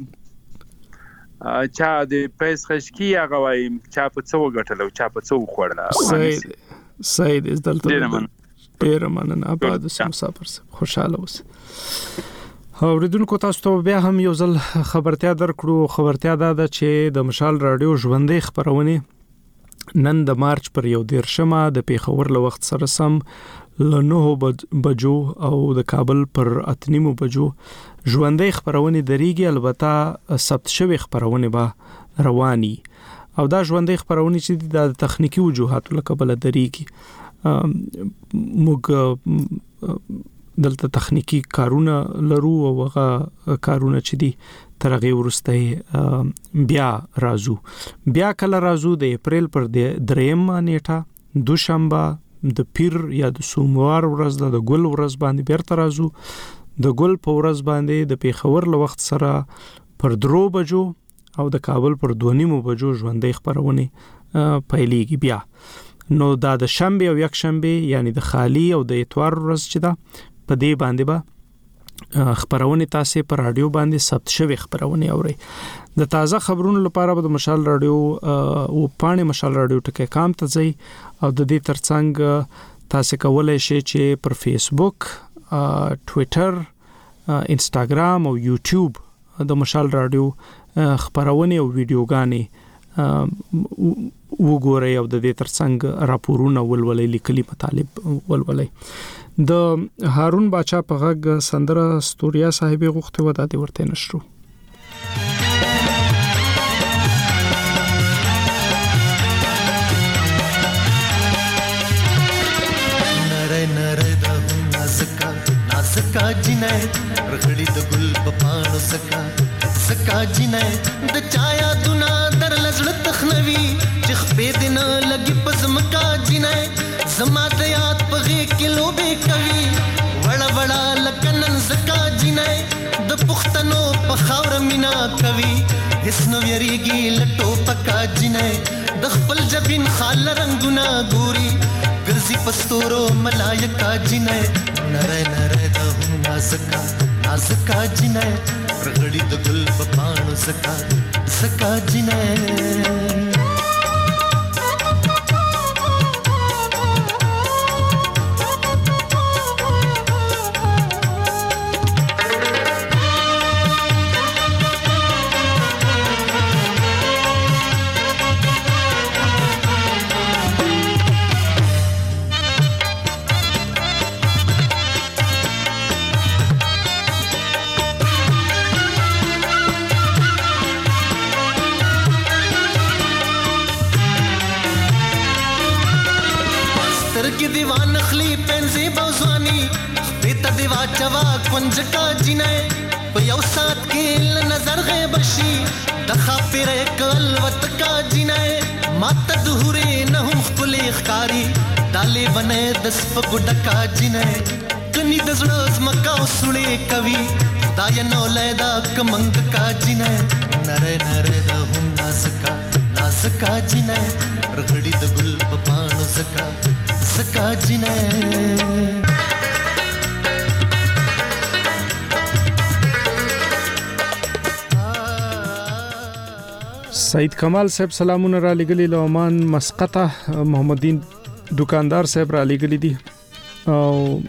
چا د پیس خشکی هغه وای چا په څو غټلو چا په څو خوړل. صحیح صحیح دی. دلته ډیر مننه آباد مسافر سره خوشاله اوسه. اوریدونکو تاسو ته بیا هم یو ځل خبرتیا درکړو. خبرتیا دا ده چې د مشال رادیو ژوندې خبرونه نن د مارچ پر یو دیرشمه د پیښور له وخت سره سم له نهو بجو او د کابل پر اتنیمو بجو ژوندې خبرونه دریږي. البته ثبت شوی خبرونه به رواني او دا ژوندې خبرونه چې د تخنیکی وجوهاتو له کبله دریږي. موږ دلته تخنیکی کارونه لرو او هغه کارونه چې دي ترغه ورسته بیا رازو بیا کله رازو د اپریل پر دریم نیټه دوشنبه د پیر یا د سوموار ورځ د ګل ورځ باندې بیرته رازو. د ګل په ورځ باندې د پیښور له وخت سره پر درو بجو او د کابل پر دونیمو بجو ژوندې خبرونه پیلېږي بیا. نو دا د شنبه او یک شنبه یعنی د خالی او د اتوار ورځ چې دا په دې باندې به خبرونه تاسو په رادیو باندې ثبت شوی خبرونه اوري. د تازه خبرونو لپاره به د مشال رادیو او پانه مشال رادیو ټکي کام ته ځي او د دې ترڅنګ تاسو کولای شئ چې پر فیسبوک، ټوئیټر، انستګرام او یوټیوب د مشال رادیو خبرونه او ویډیوګانې وګورئ او د دې ترڅنګ راپورونه ولولئ، لیکلي مطالب ولولئ. د هارون باچا په غږ سندره ستوریا صاحب غوښته و د ورته نشرو. سکا جنای رغړی د ګل په پاڼو سکا سکا جنای د چایا دنا در لزړ تخنوي چې خپې دنا لګي پزمکا جنای زما د یاد په غې کلو به کوي وړ وړ لکنن سکا جنای د پختنو په خاور مینا کوي هیڅ نو یریږي لټو پکا جنای د خپل جبین خال رنگونه ګوري ګرځي پستورو ملایکا جنای نره نره د هم نازکا نازکا جنای رغړی د ګل په پاڼو سکا سکا جنای. دیوان خلی پنځي بوزواني بیت د چوا کنج کا جنې په یو سات کې نظر غیب شي د خاطر کل وت کا جنې مات دهورې نه هم خپل ښکاری دالې ونه د سپګ ډکا جنې کني د زړه مکا وسړې کوي دا ی نو لیدا کمنګ کا جنې نره نره د هم ناسکا ناسکا جنې رغړی د ګل په پانو سکا سکا جنې سید کمال صاحب سلامونه را لګلی لومان مسقطه محمد دین دکاندار صاحب را لګلی دي او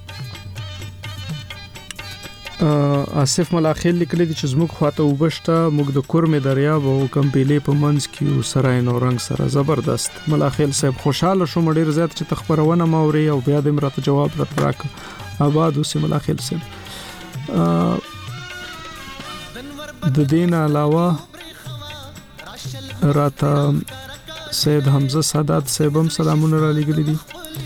آصف ملاخیل لیکلی دي چې زموږ خواته وبشته موږ د کورمې دریاب او کمپیلې په منځ کې سرای نو رنگ سره زبردست ملاخیل صاحب خوشاله شوم ډیر زیات چې تخبرونه موري او بیا د مرته جواب راته راک آباد اوسې ملاخیل صاحب د دین علاوه راته سید حمزه سادات صاحب هم سلامونه را لګلی دي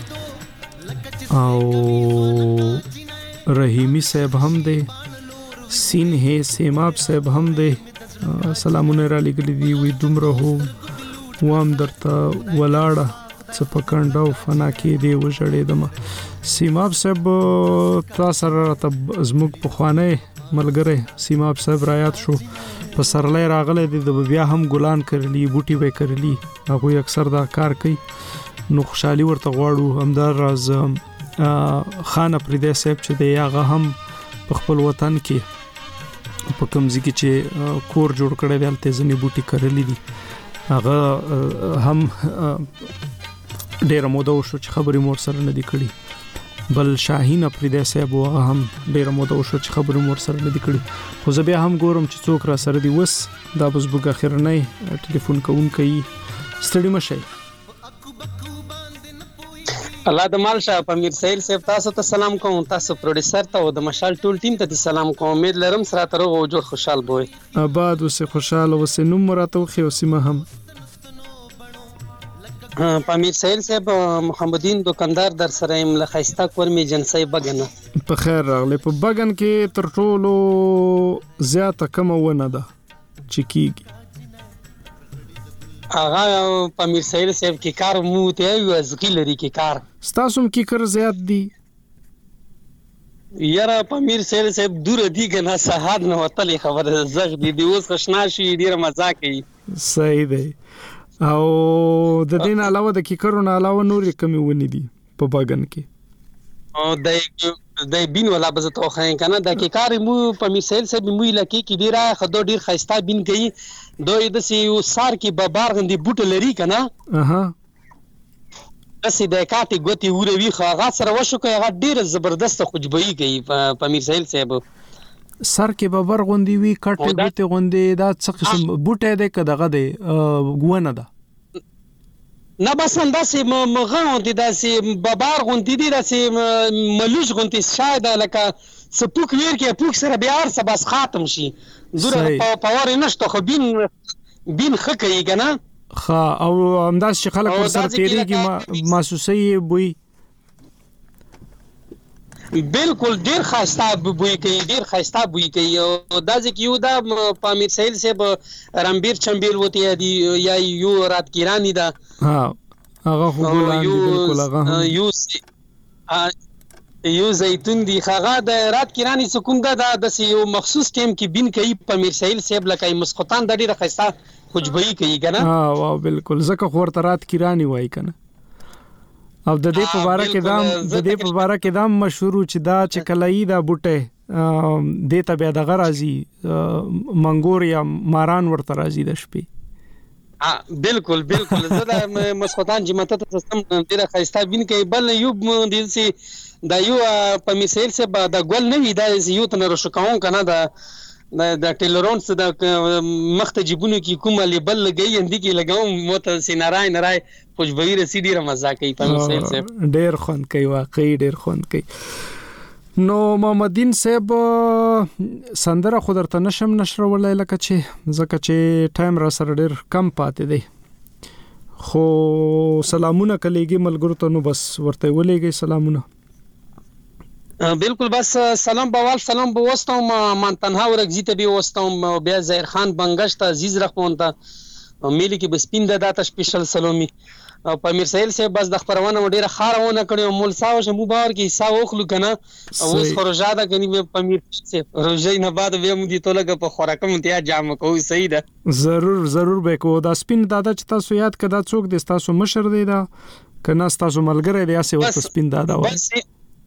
او رحیمی صاحب هم دی سین ہے سیماب صاحب هم دی سلامونه را لګلی دي وی دومره هو وام درته ولاړه څه پکانډه او فنا کې دی وژړېدم سیماب صاحب تاسو راته زموږ په خوانه ملګری سیماب صاحب رایات شو په سرلې راغله د بیا هم ګلان کړلی بوټي به کړلی هغه اکثر دا کار کوي نو خوشحالي ورته غواړو همدار راز خان پردې صاحب چې دی هغه هم په خپل وطن کې په کمزې کې چې کور جوړ کړی دی تل ځنی بوټي کړلی دي هغه هم ډېر موده شو چې خبرې مور سره نه دی کړی بل شاهین پردې صاحب هغه هم ډېر موده شو چې خبرې مور سره نه دی کړی خو زه بیا هم ګورم چې څوک را سره دی وس دا بس بوګه اخرنۍ ټلیفون کوونکی ستړي مشه الله د مال شاه پمیر سیل صاحب تاسو ته سلام کوم تاسو پروډوسر ته او د مشال ټول ټیم ته سلام کوم امید لرم سره تر او جوړ خوشحال بوي آباد اوسه خوشاله اوسه نوم راته خو سیمه هم پامیر سیل صاحب محمدین دکاندار در سره ام لخيستا کورمي جنسي بغنه په خیر راغله په بغن کې تر ټولو زیاته کم ونه ده چې کیږي هغه پامیر سیل صاحب کې کار مو ته یو ځکه لري کې کار ستاسو کې کار زیات دي یاره پامیر سیل صاحب دور دی کنه سهاد نه وتلی خبره زغ دي دی اوس خشنا شي ډیر مزه کوي صحیح دی او د دین علاوه د کیکرو نه علاوه نور کمی ونی دي په باغن کې او د د بین ولا بز ته خاين کنه د کیکار مو په مثال سه مو لکه کې ډیره خدو ډیر خيستا بین کوي دوی د سی یو سار کې ببار غندي بوت لري کنه اها اسی د کاټي ګوتی وروي خو هغه سره وشو کوي هغه ډیر زبردست خوشبوئی کوي په مثال صاحب سر کې ببر غوندي وی کټه ګوته غوندي دا څه قسم بوټه ده کداغه ده غونه ده نه بس انداسې مغه غوندي داسې ببر غوندي دي داسې ملوش غوندي شاید لکه سپوک ویر کې پوک سره بیا ارسه بس ختم شي زوره پاور نشته خو بین بین خکې کنه خا او همداس چې خلک ور سره تیریږي محسوسي بوي بالکل ډیر خاصه بوی کوي ډیر خاصه بوی کوي او دا ځکه یو دا پامیر سیل صاحب رمبیر چمبیل وته دی یا یو رات کیرانی دا ها هغه خو بالکل هغه یو یو زیتون دی هغه د رات کیرانی سکون دا د یو مخصوص ټیم کې بین کوي پامیر سیل صاحب لکه مسقطان د ډیر خاصه خوشبوئی کوي کنه ها واو بالکل زکه خو ورته رات کیرانی وای کنه او د دې په باره کې دام د دې په باره کې دام مشهور چې دا چې کلای دا بوټه د ته بیا د غرازي منګور یا ماران ورته راځي د شپې ها بالکل بالکل زه د مسقطان جماعت ته سم ډیره خاصه بین کوي بل یو د سي دا یو په مثال سه د ګل نه وی دا یو تن رو شکاون کنه دا د ټیلرونز د مخته جيبونو کې کومه لیبل لګي اندي کې لګاوم موته سینارای نارای خوشبوئی رسی ډیره مزه کوي په مثال سه ډیر خوند کوي واقعي ډیر خوند کوي نو محمدین صاحب سندره خو درته نشم نشرولای لکه چې زکه چې ټایم را سره ډیر کم پاتې دی خو سلامونه کلیږي ملګرو ته نو بس ورته ولېږي سلامونه بالکل بس سلام بوال سلام بوستم من تنها ورگزیت بیوستم بیا زهیر خان بنگشت عزیز رخونتا ملي کې بسپین د داتا سپیشل سلامي او پامیر سهیل سے بس د خبرونه ډیره خارونه کړو مول ساو شمو باور کې ساو خلو کنه او اوس خروجا دا کني پامیر سے روزي نه بعد به مو دي تولګه په خوراکم ته جام کوو صحیح ده ضرور ضرور به کو دا سپین دادا چې تاسو یاد کړه څوک د تاسو مشر دی دا کنه تاسو ملګری دی اسه ورته سپین دادا وای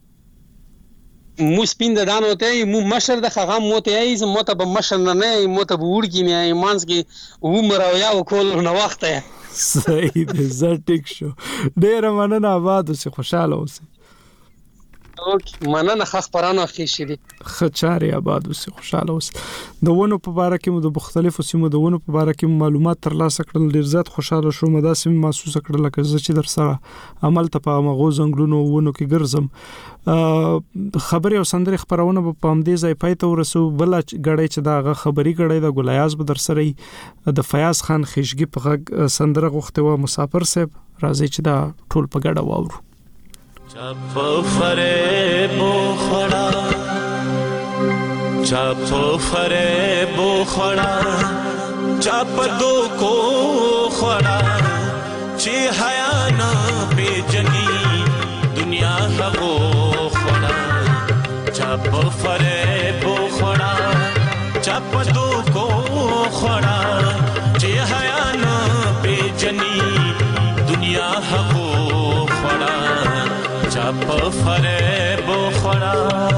مو سپین د دان ہوتے مو مشر د خغام موته ای زه موته به مشر نه نه موته به وړ کی نه ایمانس کی و مراویا وکول نو وخت صحیح ده زه ټیک شو ډیر مننه آباد اوسه خوشاله اوسه اوکې مننه خخ پرانو اخی شری خچاري آباد اوسه خوشاله اوسه د ونو په اړه کې مو د مختلفو سیمو د ونو په اړه کې معلومات ترلاسه کړل ډیر زیات خوشاله شوم دا سیم محسوس کړل چې چې در سره عمل ته په مغو زنګلونو ونو کې ګرځم خبري او سندري خبرونه په پام دي ځای پای ته ورسو بل غړې چې دا خبري غړې د ګلیاز به در سره د فیاض خان خشګي په سندره غوښته و مسافر صاحب راځي چې دا ټول په ګډه واورو چپ فریب خړا چپ فریب خړا چپ دو کو خړا چې حیا نه پیجنی دنیا هغو خړا چپ فریب خړا چپ دو کو خړا چې حیا نه پیجنی دنیا هغو خړا چپ فریب خړا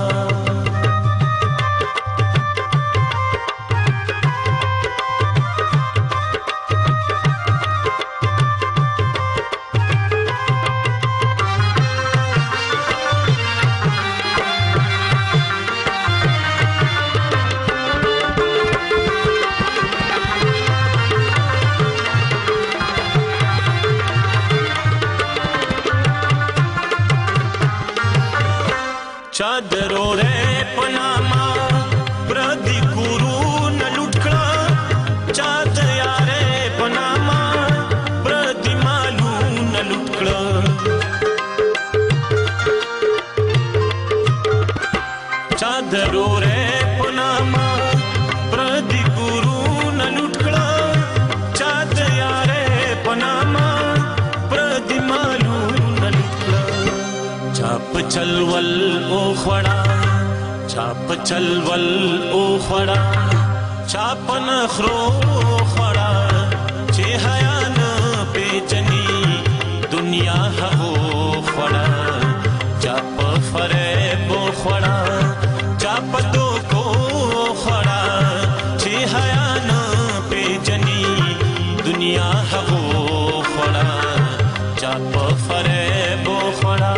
چادرو رے پناما پردی کورو نہ لٹکڑا چاد یارے پناما پردی مالو نہ لٹکڑا چادرو رے پناما پردی کورو نہ لٹکڑا چاد یارے پناما پردی مالو نہ لٹکڑا چاپ چلول او خړا چاپ چلول او خړا چاپ نخرو خړا چې حیا نه پیجنی دنیا هغو خړا چاپ فریب خړا چاپ دو کو خړا چې حیا نه پیجنی دنیا هغو خړا چاپ فریب خړا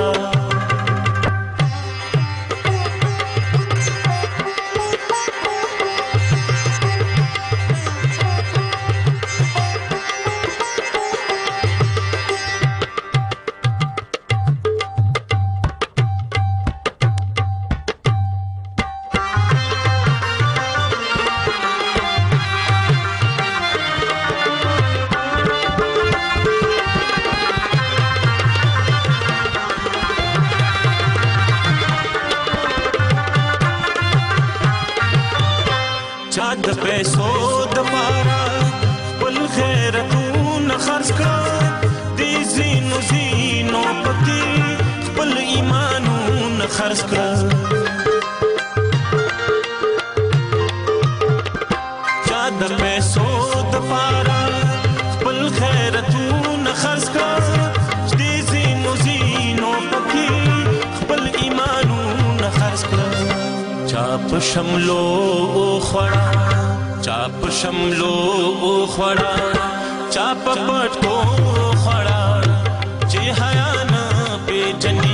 چاد پیسو دپارا پل خیرتون خرچ کړه دی زینو زینو پکې خپل ایمانون خرچ کړه چاد پیسو دپارا خپل خیرتون خرچ کړه دی زینو زینو پکې خپل ایمانون خرچ کړه چاپ شملو او خړا چاپ شملو او خړا چاپ پټ کو خړا چې حیا نه پیجنی